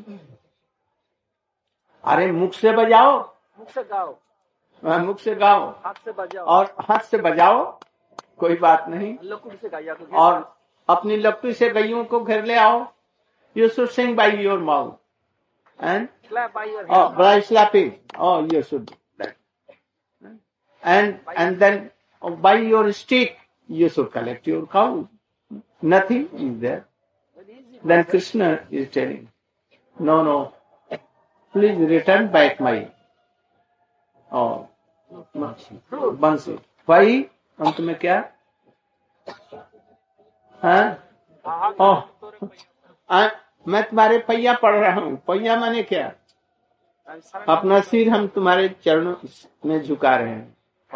अरे मुख से बजाओ, मुख से गाओ, मुख से गाओ, हाथ से बजाओ और हाथ से बजाओ, कोई बात नहीं, लकुड़ी से गाया तो और अपनी लपटी से गैयों को घेर ले आओ. You should sing by your mouth and clap by your hand. by slapping. Oh, you should do that. And then by your stick you should collect your cow. Nothing is there. Then Krishna is telling, no, please return back my bansi. Why? अंत में क्या? हाँ? मैं तुम्हारे पैया पढ़ रहा हूँ. पैया माने क्या? अपना सिर हम तुम्हारे चरणों में झुका रहे हैं,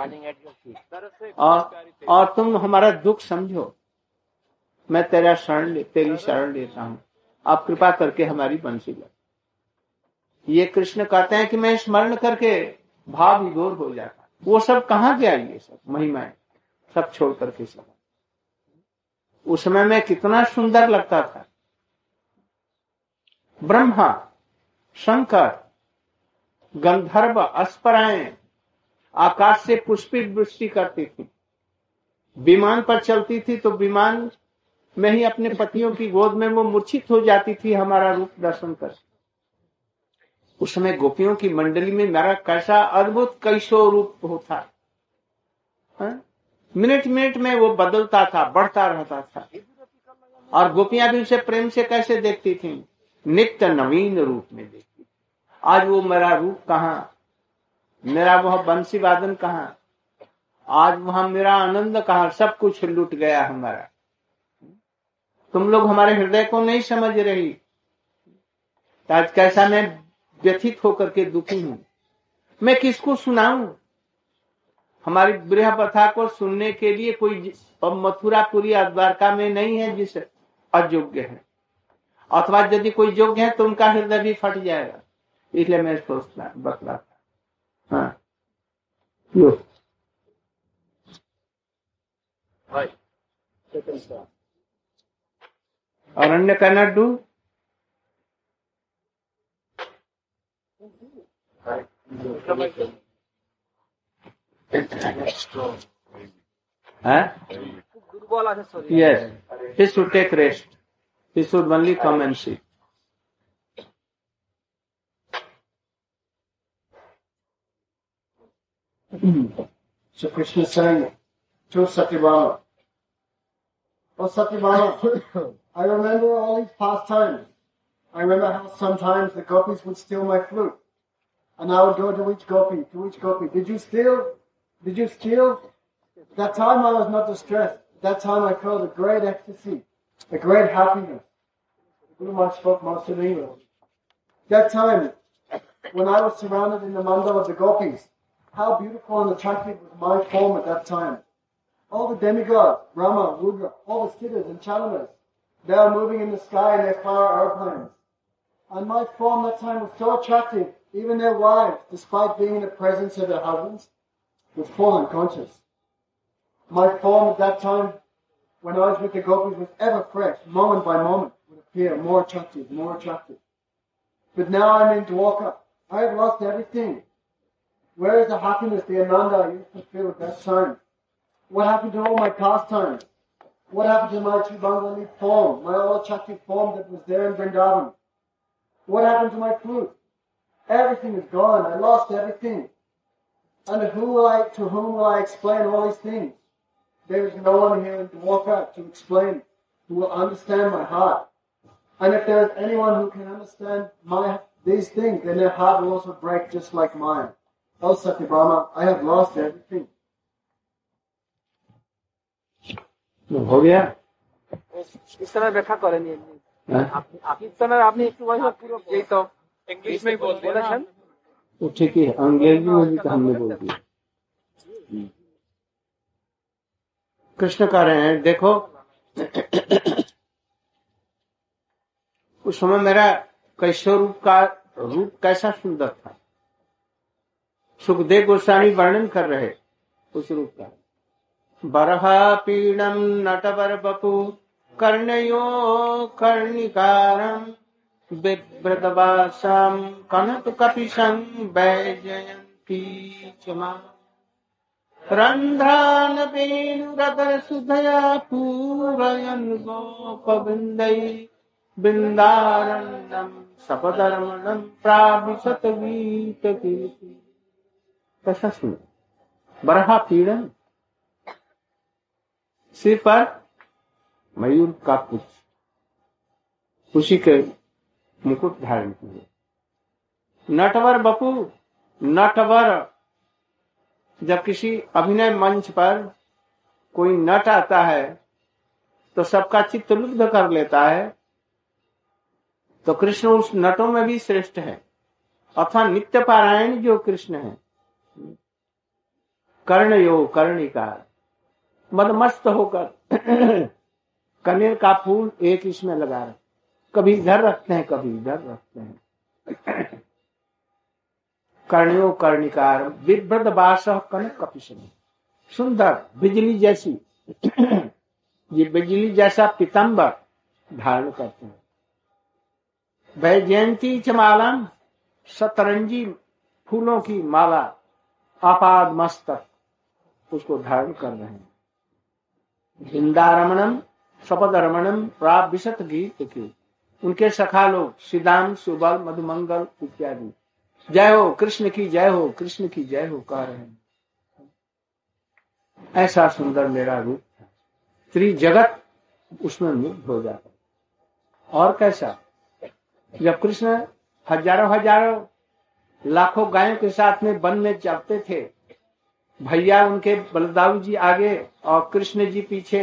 और तुम हमारा दुख समझो. मैं तेरी शरण लेता हूँ. आप कृपा करके हमारी बंसी लो. ये कृष्ण कहते हैं कि मैं स्मरण करके भाव विभोर हो जाता. वो सब कहाँ गया? ये सब महिमाएं सब छोड़ करके सब. उस समय में कितना सुंदर लगता था. ब्रह्मा, शंकर, गंधर्व, अस्पराएं आकाश से पुष्पित वृष्टि करती थी. विमान पर चलती थी तो विमान में ही अपने पतियों की गोद में वो मूर्छित हो जाती थी हमारा रूप दर्शन कर. उस समय गोपियों की मंडली में मेरा कैसा अद्भुत कैसो रूप होता. मिनट मिनट में वो बदलता था, बढ़ता रहता था. और गोपियां भी उसे प्रेम से कैसे देखती थी? नित्य नवीन रूप में देखती. आज वो मेरा रूप कहाँ, मेरा वह बंसी वादन कहाँ, आज वहां मेरा आनंद कहाँ? सब कुछ लूट गया हमारा. तुम लोग हमारे हृदय को नहीं समझ रही. आज कैसा मैं व्यथित होकर के दुखी हूं. मैं किसको सुनाऊं? हमारी विरह कथा को सुनने के लिए कोई मथुरापुरी द्वारका में नहीं है जिस अयोग्य है, अथवा यदि कोई योग्य है तो उनका हृदय भी फट जाएगा. इसलिए मैं सोचता बतला था. हाँ, अरण्य cannot do. Yes, he should take rest. He should only come and see. So Krishna saying to Satyabhama, "Oh Satyabhama, I remember all these past times. I remember how sometimes the gopis would steal my flute, and I would go to each gopi, Did you steal? Did you steal? That time I was not distressed. That time I felt a great ecstasy, a great happiness. Guru Maharaj spoke most of English. That time, when I was surrounded in the mandal of the gopis, how beautiful and attractive was my form at that time. All the demigods, Brahma, Rudra, all the siddhas and chalanas, they are moving in the sky in their fire airplanes. And my form that time was so attractive, even their wives, despite being in the presence of their husbands, would fall unconscious. My form at that time, when I was with the gopis, was ever fresh, moment by moment, would appear more attractive, more attractive. But now I'm in Dwarka. I have lost everything. Where is the happiness, the Ananda I used to feel at that time? What happened to all my pastimes? What happened to my Tribangali form, my all attractive form that was there in Vrindavan? What happened to my flute? Everything is gone. I lost everything. And to whom will I explain all these things? There is no one here in Dwarka to explain, who will understand my heart. And if there is anyone who can understand these things, then their heart will also break just like mine. Oh Satyabhama, I have lost everything. हो गया कीर्तन व्याख्या करेंगे कीर्तन आपने একটু वही पूरा यही तो इंग्लिश में ही बोलेছেন वो ठीक है अंग्रेजी में भी तो हमने बोल दिया कृष्ण कह रहे हैं देखो उस समय मेरा कैशोर रूप कैसा सुंदर था सुखदेव गोस्वामी वर्णन कर रहे उस रूप का बरहा पीड़म नटवर बपु कर्णयो कर्णिकारम बिभ्रतवासम कनक कपिशं वैजयंती चमा रंध्रान वेणुरदर सुधया पूरयन् गोपवृन्दै बिन्दारण्यं सपदरमणं प्राविशत वीत कीर्ति कैसा सुन बरहा पीड़न सिर पर मयूर का पुच्छ उसी के मुकुट धारण किए नटवर बपू नटवर जब किसी अभिनय मंच पर कोई नट आता है तो सबका चित्त लुब्ध कर लेता है तो कृष्ण उस नटों में भी श्रेष्ठ है अथवा नित्य पारायण जो कृष्ण है कर्णयो कर्णिकार मदमस्त होकर कनेर का फूल एक इसमें लगा रहे कभी इधर रखते हैं कभी इधर रखते हैं कर्णयो कर्णिकार विभ्रद बास कनक कपिशं सुंदर बिजली जैसी ये बिजली जैसा पीताम्बर धारण करते हैं वैजयंती च मालाम सतरंजी फूलों की माला आपाद मस्तक उसको धारण कर रहे हैं वृंदारमणम सपदरमणम प्राविशत गीत की उनके सखा लोग सिदाम सुबल मधुमंगल इत्यादि जय हो कृष्ण की जय हो कृष्ण की जय हो कह रहे हैं ऐसा सुंदर मेरा रूप था त्रिजगत उसमें मुग्ध हो जाता और कैसा जब कृष्ण हजारों लाखों गायों के साथ में वन में चलते थे भैया उनके बलदाऊ जी आगे और कृष्ण जी पीछे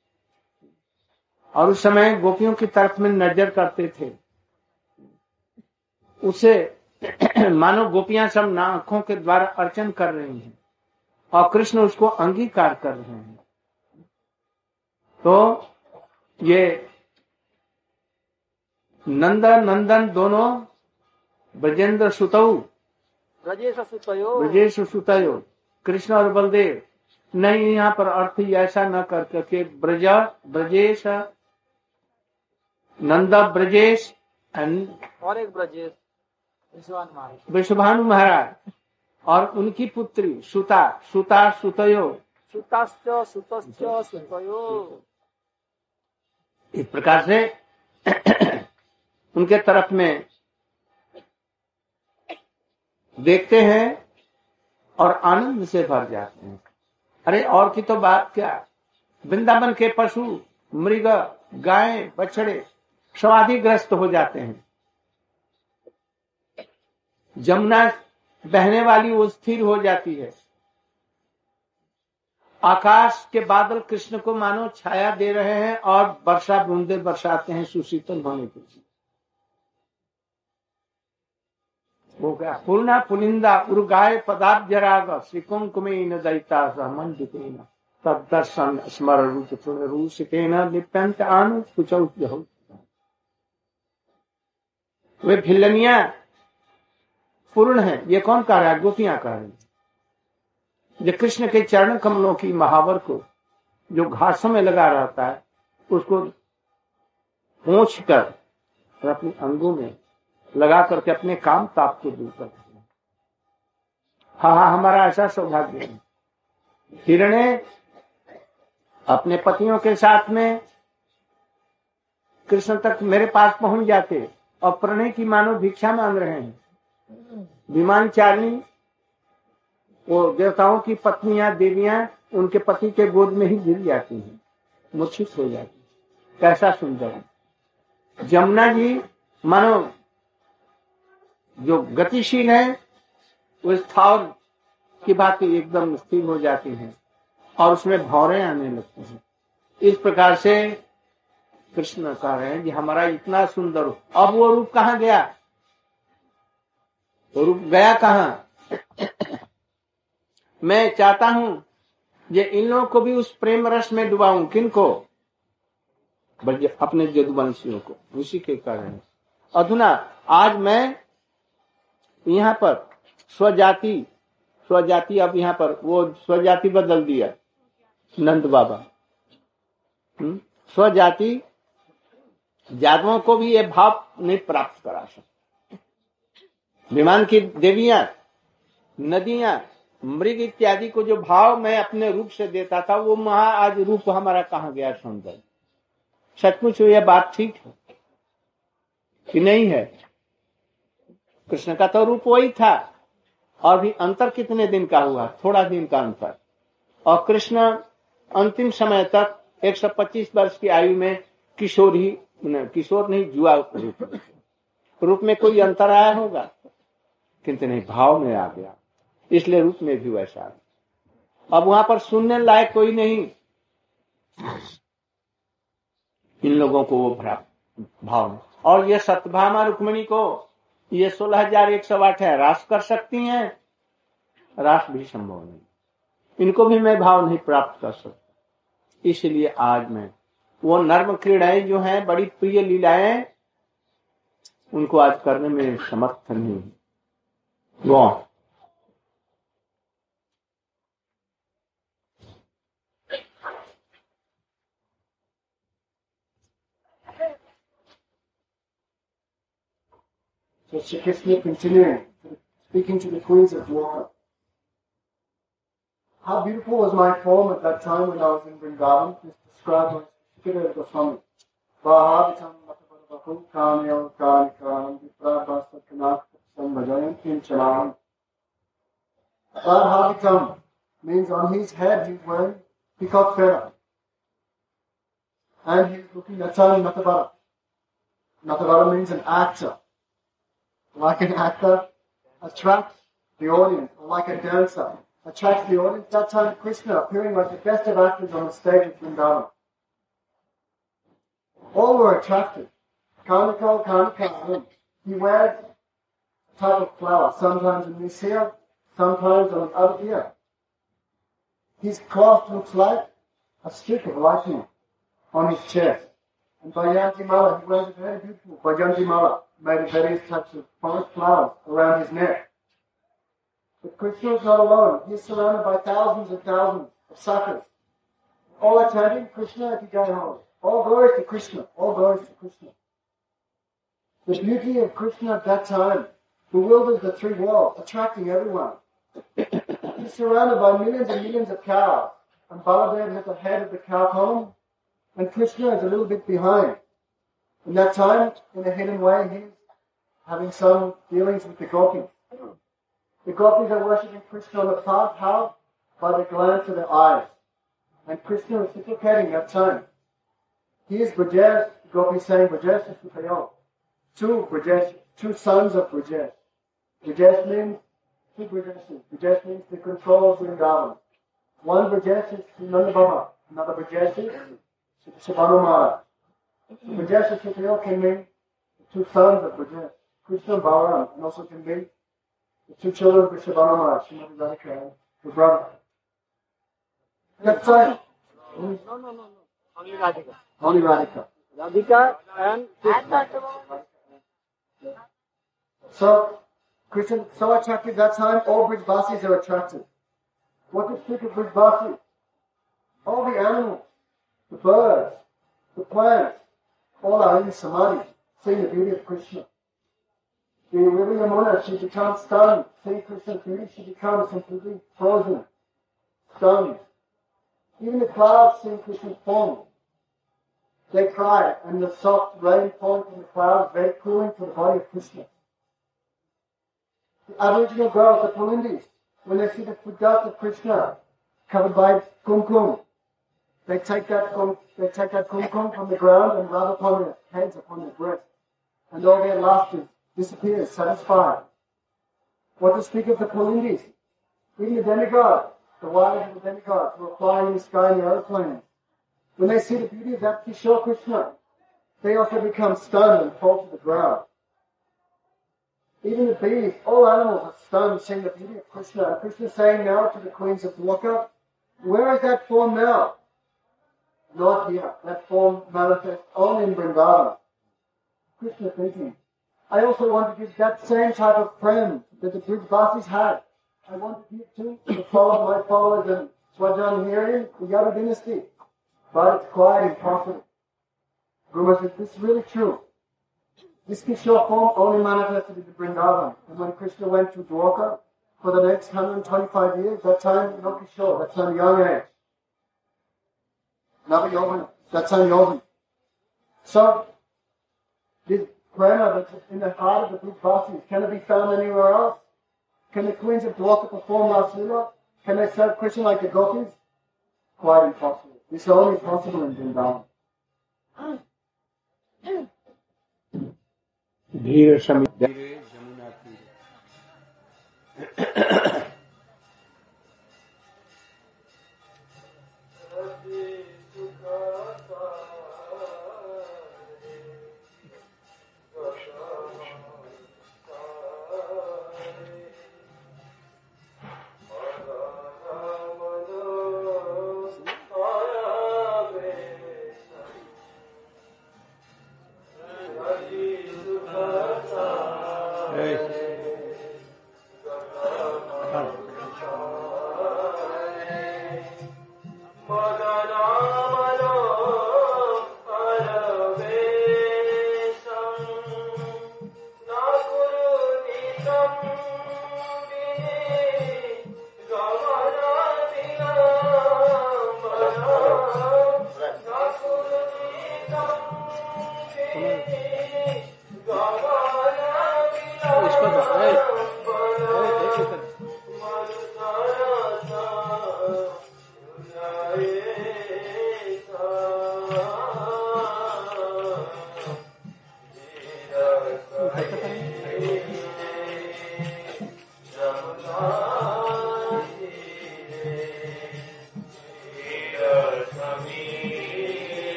और उस समय गोपियों की तरफ में नजर करते थे उसे मानो गोपियां सब नाखों के द्वारा अर्चन कर रही हैं और कृष्ण उसको अंगीकार कर रहे हैं तो ये नंदन दोनों ब्रजेंद्र सुतौ ब्रजेश सुतयो कृष्ण और बलदेव नहीं यहाँ पर अर्थ ही ऐसा न करके ब्रजेश नंदा ब्रजेश और एक ब्रजेश विश्वभानु महाराज और उनकी पुत्री सुता सुतयो इस प्रकार से उनके तरफ में देखते हैं और आनंद से भर जाते हैं अरे और की तो बात क्या वृंदावन के पशु मृग गाय बछड़े समाधिग्रस्त हो जाते हैं जमुना बहने वाली वो स्थिर हो जाती है आकाश के बादल कृष्ण को मानो छाया दे रहे हैं और वर्षा बूंदे बरसाते हैं सुशीतल होने के लिए। हो गया पूर्णा पुलिंदा उर्गाय पदाब्ज राग श्रीकुंकुमेन दयिता सहमंडितेन तद्दर्शन स्मर रूसितेन लिप्यंत आनु कुचौ जहौ। वे भिल्लनिया पूर्ण है, ये कौन कह रहा है? गोपियां कह रही हैं। जो कृष्ण के चरण कमलों की महावर को जो घासों में लगा रहता है उसको पोंछ कर और अपने अंगों में लगा करके अपने काम ताप को दूर करते हैं। हाँ, हमारा ऐसा सौभाग्य है। हिरणे अपने पतियों के साथ में कृष्ण तक मेरे पास पहुंच जाते और प्रणय की मानो भिक्षा मांग रहे हैं। विमान चारणी वो देवताओं की पत्नियां देवियां उनके पति के गोद में ही गिर जाती हैं, मूर्छित हो जाती है। कैसा सुंदर है। जमुना जी मानो जो गतिशील है वो स्थावर की बात एकदम स्थिर हो जाती है और उसमें भौरे आने लगते हैं। इस प्रकार से कृष्ण कह रहे हैं कि हमारा इतना सुंदर रूप, अब वो रूप कहाँ गया? वो रूप गया कहाँ? मैं चाहता हूं कि इन लोगों को भी उस प्रेम रस में डुबाऊं। किनको? अपने जदुवंशियों को। उसी के कारण अधुना आज मैं यहाँ पर स्वजाति अब यहाँ पर वो स्वजाति बदल दिया नंद बाबा। स्वजाति यादवों को भी ये भाव नहीं प्राप्त करा सकते। विमान की देवियां, नदियां, मृग इत्यादि को जो भाव मैं अपने रूप से देता था वो आज रूप हमारा कहाँ गया? सौंदर्य। सचमुच यह बात ठीक है कि नहीं है? कृष्ण का तो रूप वही था और भी अंतर कितने दिन का हुआ? थोड़ा दिन का अंतर। और कृष्ण अंतिम समय तक 125 वर्ष की आयु में किशोर नहीं जुआ रूप में कोई अंतर आया होगा, किंतु नहीं, भाव में आ गया, इसलिए रूप में भी वैसा। अब वहां पर सुनने लायक कोई नहीं। इन लोगों को वो भाव। और ये सत्यभामा रुक्मिणी को ये 16,108 है, रास कर सकती हैं? रास भी संभव नहीं, इनको भी मैं भाव नहीं प्राप्त कर सकता। इसलिए आज मैं वो नर्म क्रीड़ाएं जो हैं, बड़ी प्रिय लीलाएं, उनको आज करने में समर्थ नहीं हूं। So Shri Krishna continuing, speaking to the queens of Dwarka. How beautiful was my form at that time when I was in Vrindavan, is described by Shikara Goswami. Vahavitam matavadabahu kamyo karikam viprabhasa kanak sambhajayam kinchalam. Vahavitam means on his head he's wearing peacock feather. And he's looking at Natavara. Natavara means an actor. Like an actor attracts the audience, or like a dancer attracts the audience. That time Krishna appearing like the best of actors on the stage of Vrindavan. All were attracted. Karnika. He wears a type of flower, sometimes in this ear, sometimes on the other ear. His cloth looks like a streak of lightning on his chest. And Vajanti Mala, he wears a very beautiful Vajanti Mala, made of various types of forest flowers around his neck. But Krishna is not alone. He is surrounded by thousands and thousands of sakhas. All are chanting Krishna Ati Jai Ho. All glories to Krishna. All glories to Krishna. The beauty of Krishna at that time bewilders the three worlds, attracting everyone. He is surrounded by millions and millions of cows. And Baladev is at the head of the cow column. And Krishna is a little bit behind. In that time, in a hidden way, he's having some dealings with the gopis. The gopis are worshipping Krishna on the path. How? By the glance of their eyes. And Krishna is reciprocating that time. He is Brajesh, the gopis saying Brajesh is Supayo. Two sons of Brajesh. Brajesh means two Brajeshes. Brajesh means the control of Vrindavan. One Brajesh is Nanda Baba, another Brajesh is Shabanu Maharaj. Brajesh and Sukhdev can mean the two sons of Brajesh, Krishna and Balaram, and also can mean the two children of Shabanu Maharaj, Srimati Radhika and her brother. That's fine. No. Only Radhika. Only Radhika. Radhika and Krishna. So, Krishna is so attractive that time, all Brijbasis are attractive. What to speak of Brijbasi? All the animals, the birds, the plants, all are in Samadhi, seeing the beauty of Krishna. The river Yamuna, she becomes stunned. Seeing Krishna's beauty, she becomes completely frozen, stunned. Even the clouds seeing Krishna's form. They cry, and the soft rain falling from the clouds, very cooling for the body of Krishna. The Aboriginal girls, the Pulindis, when they see the foot of Krishna covered by kumkum, they take that kumkum from the ground and rub upon their heads, upon their breast, and all their laughter disappears, satisfied. What to speak of the Pulindis? Even the demigods, the wives of the demigods who are flying in the sky in the aeroplanes, when they see the beauty of that Kishore Krishna, they also become stunned and fall to the ground. Even the bees, all animals are stunned seeing the beauty of Krishna. And Krishna is saying now to the queens of Dwarka, where is that form now? Not here. That form manifests only in Vrindavan. Krishna thinking, I also want to give that same type of prem that the Brijbasis had. I want to give to the my followers in Swajan Hiri, the Yadu dynasty. But it's quite impossible. Guru says, this is really true. This Kishore form only manifested in the Vrindavan. And when Krishna went to Dwarka for the next 125 years, that time no Kishore, that time young age. Nava Yovan, that time Yovan. So, this prema that's in the heart of the Brijbasis, can it be found anywhere else? Can the queens of Dwarka perform Rasila? Can they serve Krishna like the gopis? Quite impossible. This is only possible in Vrindavan. धीर समित जमुना तीर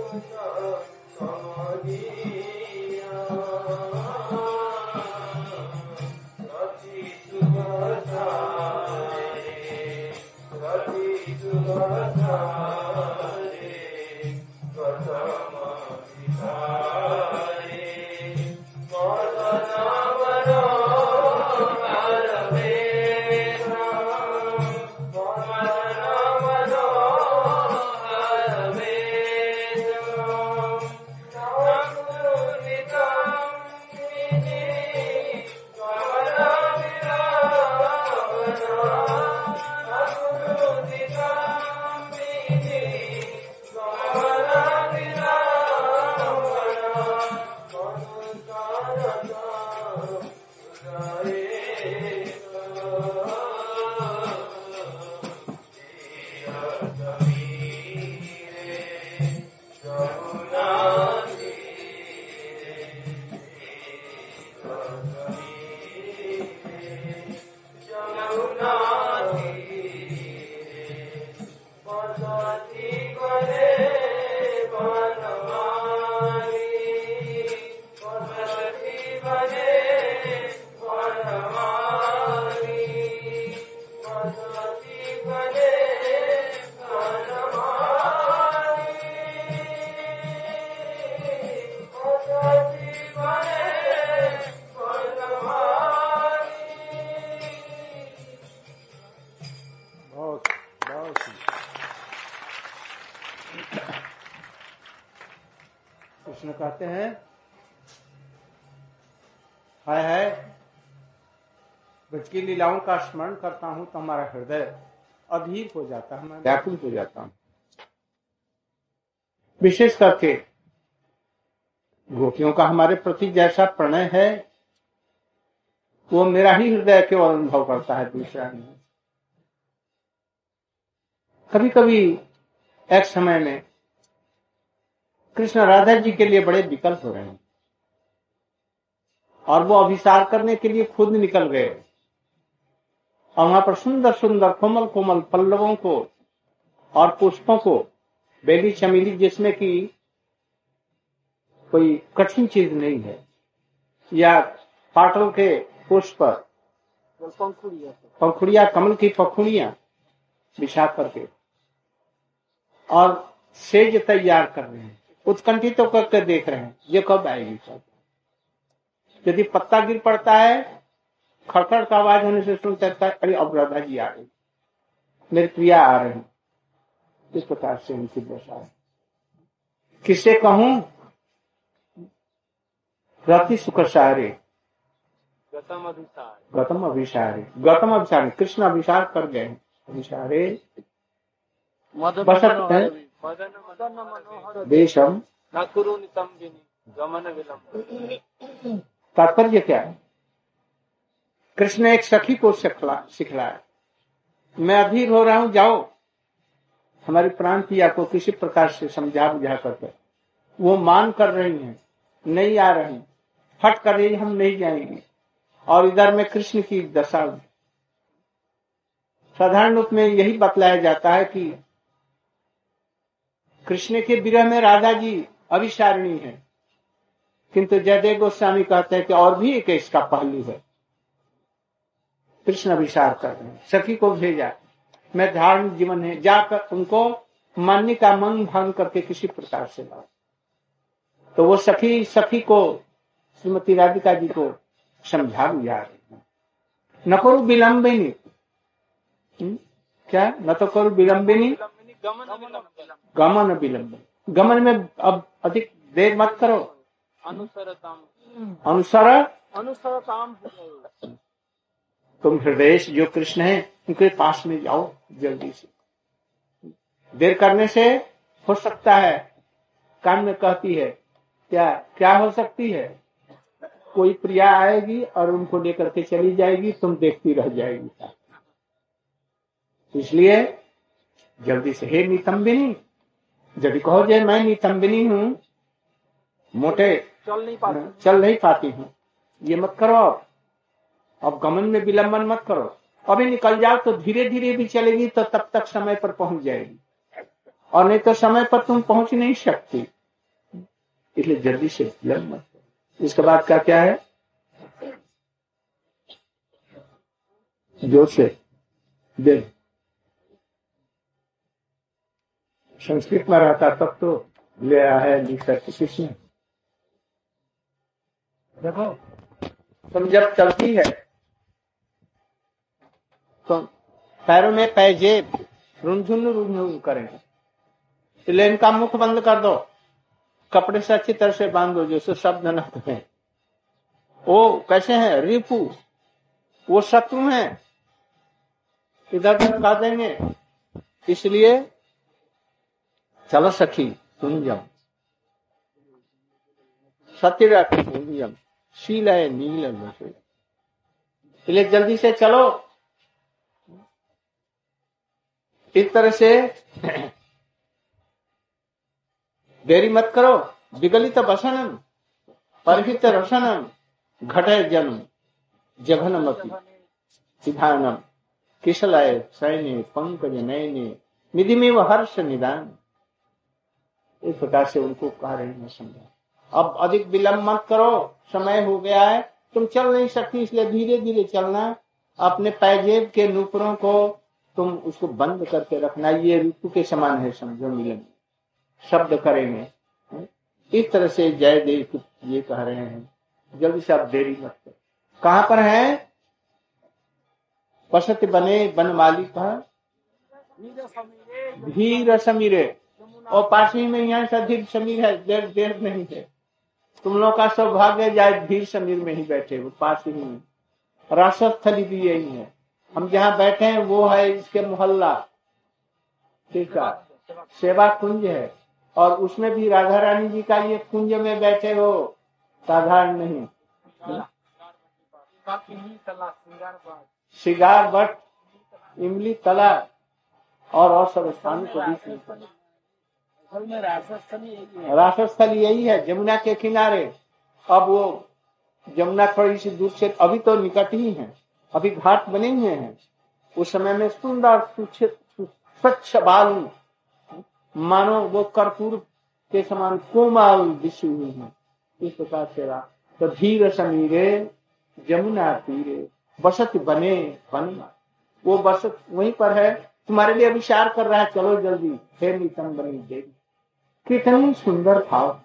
कृष्ण कहते हैं है ब्रज की लीलाओं का स्मरण करता हूं तो हमारा हृदय अधीर हो जाता है, मैं व्याकुल हो जाता हूं। विशेष करके गोपियों का हमारे प्रति जैसा प्रणय है वो मेरा ही हृदय केवल अनुभव करता है, दूसरा नहीं। कभी कभी एक समय में कृष्ण राधा जी के लिए बड़े विकल्प हो रहे हैं और वो अभिसार करने के लिए खुद निकल गए और वहां पर सुंदर सुंदर कोमल कोमल पल्लवों को और पुष्पों को, बेली चमेली जिसमें कि कोई कठिन चीज नहीं है, या पाटल के पुष्प, पंखुड़िया, कमल की पंखुड़ियां बिछा करके और सेज तैयार कर रहे हैं, उत्कंठित होकर के देख रहे हैं ये कब आएगी। कब यदि पत्ता गिर पड़ता है, खड़खड़ का आवाज होने से सुनता है अरे अब राधा जी आ रही, मेरी प्रिया आ रही। इस प्रकार से उनकी दशा है। किससे कहूं? रति सुख सारे गतम अभिसारे, गतम अभिसारे, कृष्ण अभिसार कर गए। अभिसारे देशम तात्पर्य क्या है? कृष्ण एक सखी को सिखलाया, मैं अधीर हो रहा हूं, जाओ हमारी प्राण प्रिया को किसी प्रकार से समझा बुझा करके। वो मान कर रही हैं, नहीं आ रही, हट कर रही, हम नहीं जाएंगे। और इधर में कृष्ण की दशा, साधारण रूप में यही बतलाया जाता है कि कृष्ण के विरह में राधा जी अभिसारिणी है, किंतु जयदेव गोस्वामी कहते हैं कि और भी एक इसका पहलू है। कृष्ण अभिसार कर रहे हैं, सखी को भेजा, मैं धार्मिक जीवन है, जाकर उनको मानने का मन भंग करके किसी प्रकार से लाओ। तो वो सखी को, श्रीमती राधिका जी को समझा बुझा रहे हैं। न करो विलंबिनी, क्या न तो करो विलंबिनी, गमन विलंब, गमन में अब अधिक देर मत करो, अनुसरताम, तुम हृदय जो कृष्ण है उनके पास में जाओ जल्दी से। देर करने से हो सकता है, कान में कहती है क्या हो सकती है, कोई प्रिया आएगी और उनको लेकर के चली जाएगी, तुम देखती रह जाएगी। इसलिए जल्दी से, हे नितंबिनी, यदि कहो जे मैं नितंबिनी हूँ, मोटे चल नहीं पाती हूँ, ये मत करो। अब गमन में विलंबन मत करो, अभी निकल जाओ तो धीरे धीरे भी चलेगी तो तब तक समय पर पहुंच जाएगी, और नहीं तो समय पर तुम पहुंच नहीं सकती। इसलिए जल्दी से विलंब मत करो। इसके बाद क्या है, जोर से दे। संस्कृत में रहता तब तो ले आया है, लिख करके किसने। देखो तुम जब चलती है तो पैरों में पैजेब रुंझुन करेंगे, इसलिए इनका मुख बंद कर दो, कपड़े से अच्छी तरह से बांध दो, जैसे शब्द न करें। वो कैसे हैं, रिपु, वो शत्रु हैं, इधर धमका देंगे। इसलिए चलो सखी सुन जाओ, सत्य रखम शील है नील, इसलिए जल्दी से चलो। इस तरह से देरी मत करो। विगलित वसनम परहित रसनम घटे जन्म जघनमपि सिधानम किशलय सैन्य पंकज नयने निधिमेव हर्ष निदान। इस प्रकार से उनको कह रहे हैं समझा। अब अधिक विलंब मत करो, समय हो गया है, तुम चल नहीं सकती, इसलिए धीरे धीरे चलना। अपने पैजेब के नूपुरों को तुम उसको बंद करके रखना, ये ऋतु के समान है, समझो मिलन शब्द करेंगे। इस तरह से जयदेव ये कह रहे हैं, जल्दी से आप देरी मत करो। कहाँ पर है, पशत बने बनमाली का धीर समीरे, और पास ही में यहाँ से धीर समीर है, देर नहीं है। तुम लोग का सौभाग्य जाए धीर समीर में ही बैठे, वो पास ही में। रासस्थली भी यही है, हम जहाँ बैठे हैं वो है इसके मोहल्ला, ठीक है, सेवा कुंज है, और उसमें भी राधा रानी जी का ये कुंज में बैठे हो, साधारण नहीं। श्रृंगार बट, इमली तला और सब स्थान को भी रासस्थल यही है, जमुना के किनारे। अब वो जमुना थोड़ी सी दूर से, अभी तो निकट ही है, अभी घाट बने हुए हैं। उस समय में सुंदर स्वच्छ बालू, मानो वो कर्पूर के समान कोमल बिछी हुई है। इस प्रकार से तो धीर समीरे जमुना तीरे बसत बने बनना, वो बसत वहीं पर है, तुम्हारे लिए विचार कर रहा है, चलो जल्दी, हे नीतम बनी देवी। कितनी सुंदर भाव।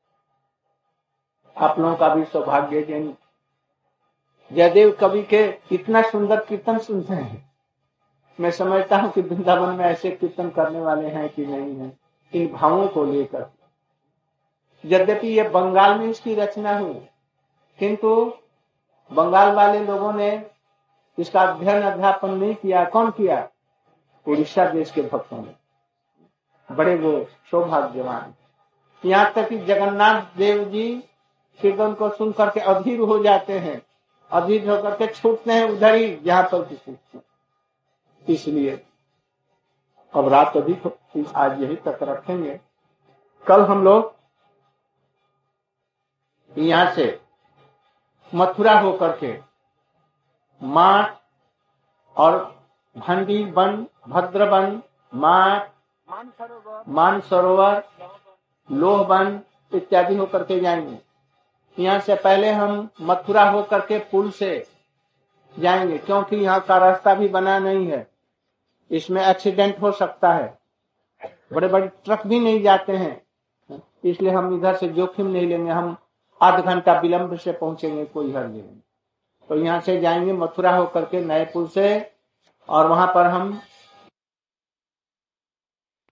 आप लोगों का भी सौभाग्य जन जयदेव कवि के इतना सुंदर कीर्तन सुनते हैं। मैं समझता हूँ कि वृंदावन में ऐसे कीर्तन करने वाले हैं कि नहीं है, इन भावों को लेकर। यद्यपि ये बंगाल में इसकी रचना हुई, किंतु बंगाल वाले लोगों ने इसका अध्ययन अध्यापन नहीं किया। कौन किया? उड़ीसा देश के भक्तों ने। बड़े वो सौभाग्यवान। यहाँ तक कि जगन्नाथ देव जी कीर्तन को सुन करके अधीर हो जाते हैं, अधीर होकर के छूटते हैं उधर ही जहाँ पर छूटते। इसलिए अब रात अधिक, आज यही तक रखेंगे। कल हम लोग यहाँ से मथुरा होकर के माठ और भंडी वन, भद्रवन, माठ, मानसरोवर, लोहवन इत्यादि होकर के जाएंगे। यहाँ से पहले हम मथुरा होकर के पुल से जाएंगे, क्योंकि यहाँ का रास्ता भी बना नहीं है, इसमें एक्सीडेंट हो सकता है, बड़े बड़े ट्रक भी नहीं जाते हैं, इसलिए हम इधर से जोखिम नहीं लेंगे। हम आध घंटा विलंब से पहुंचेंगे, कोई हर्ज नहीं। तो यहाँ से जाएंगे मथुरा होकर के नए पुल से, और वहां पर हम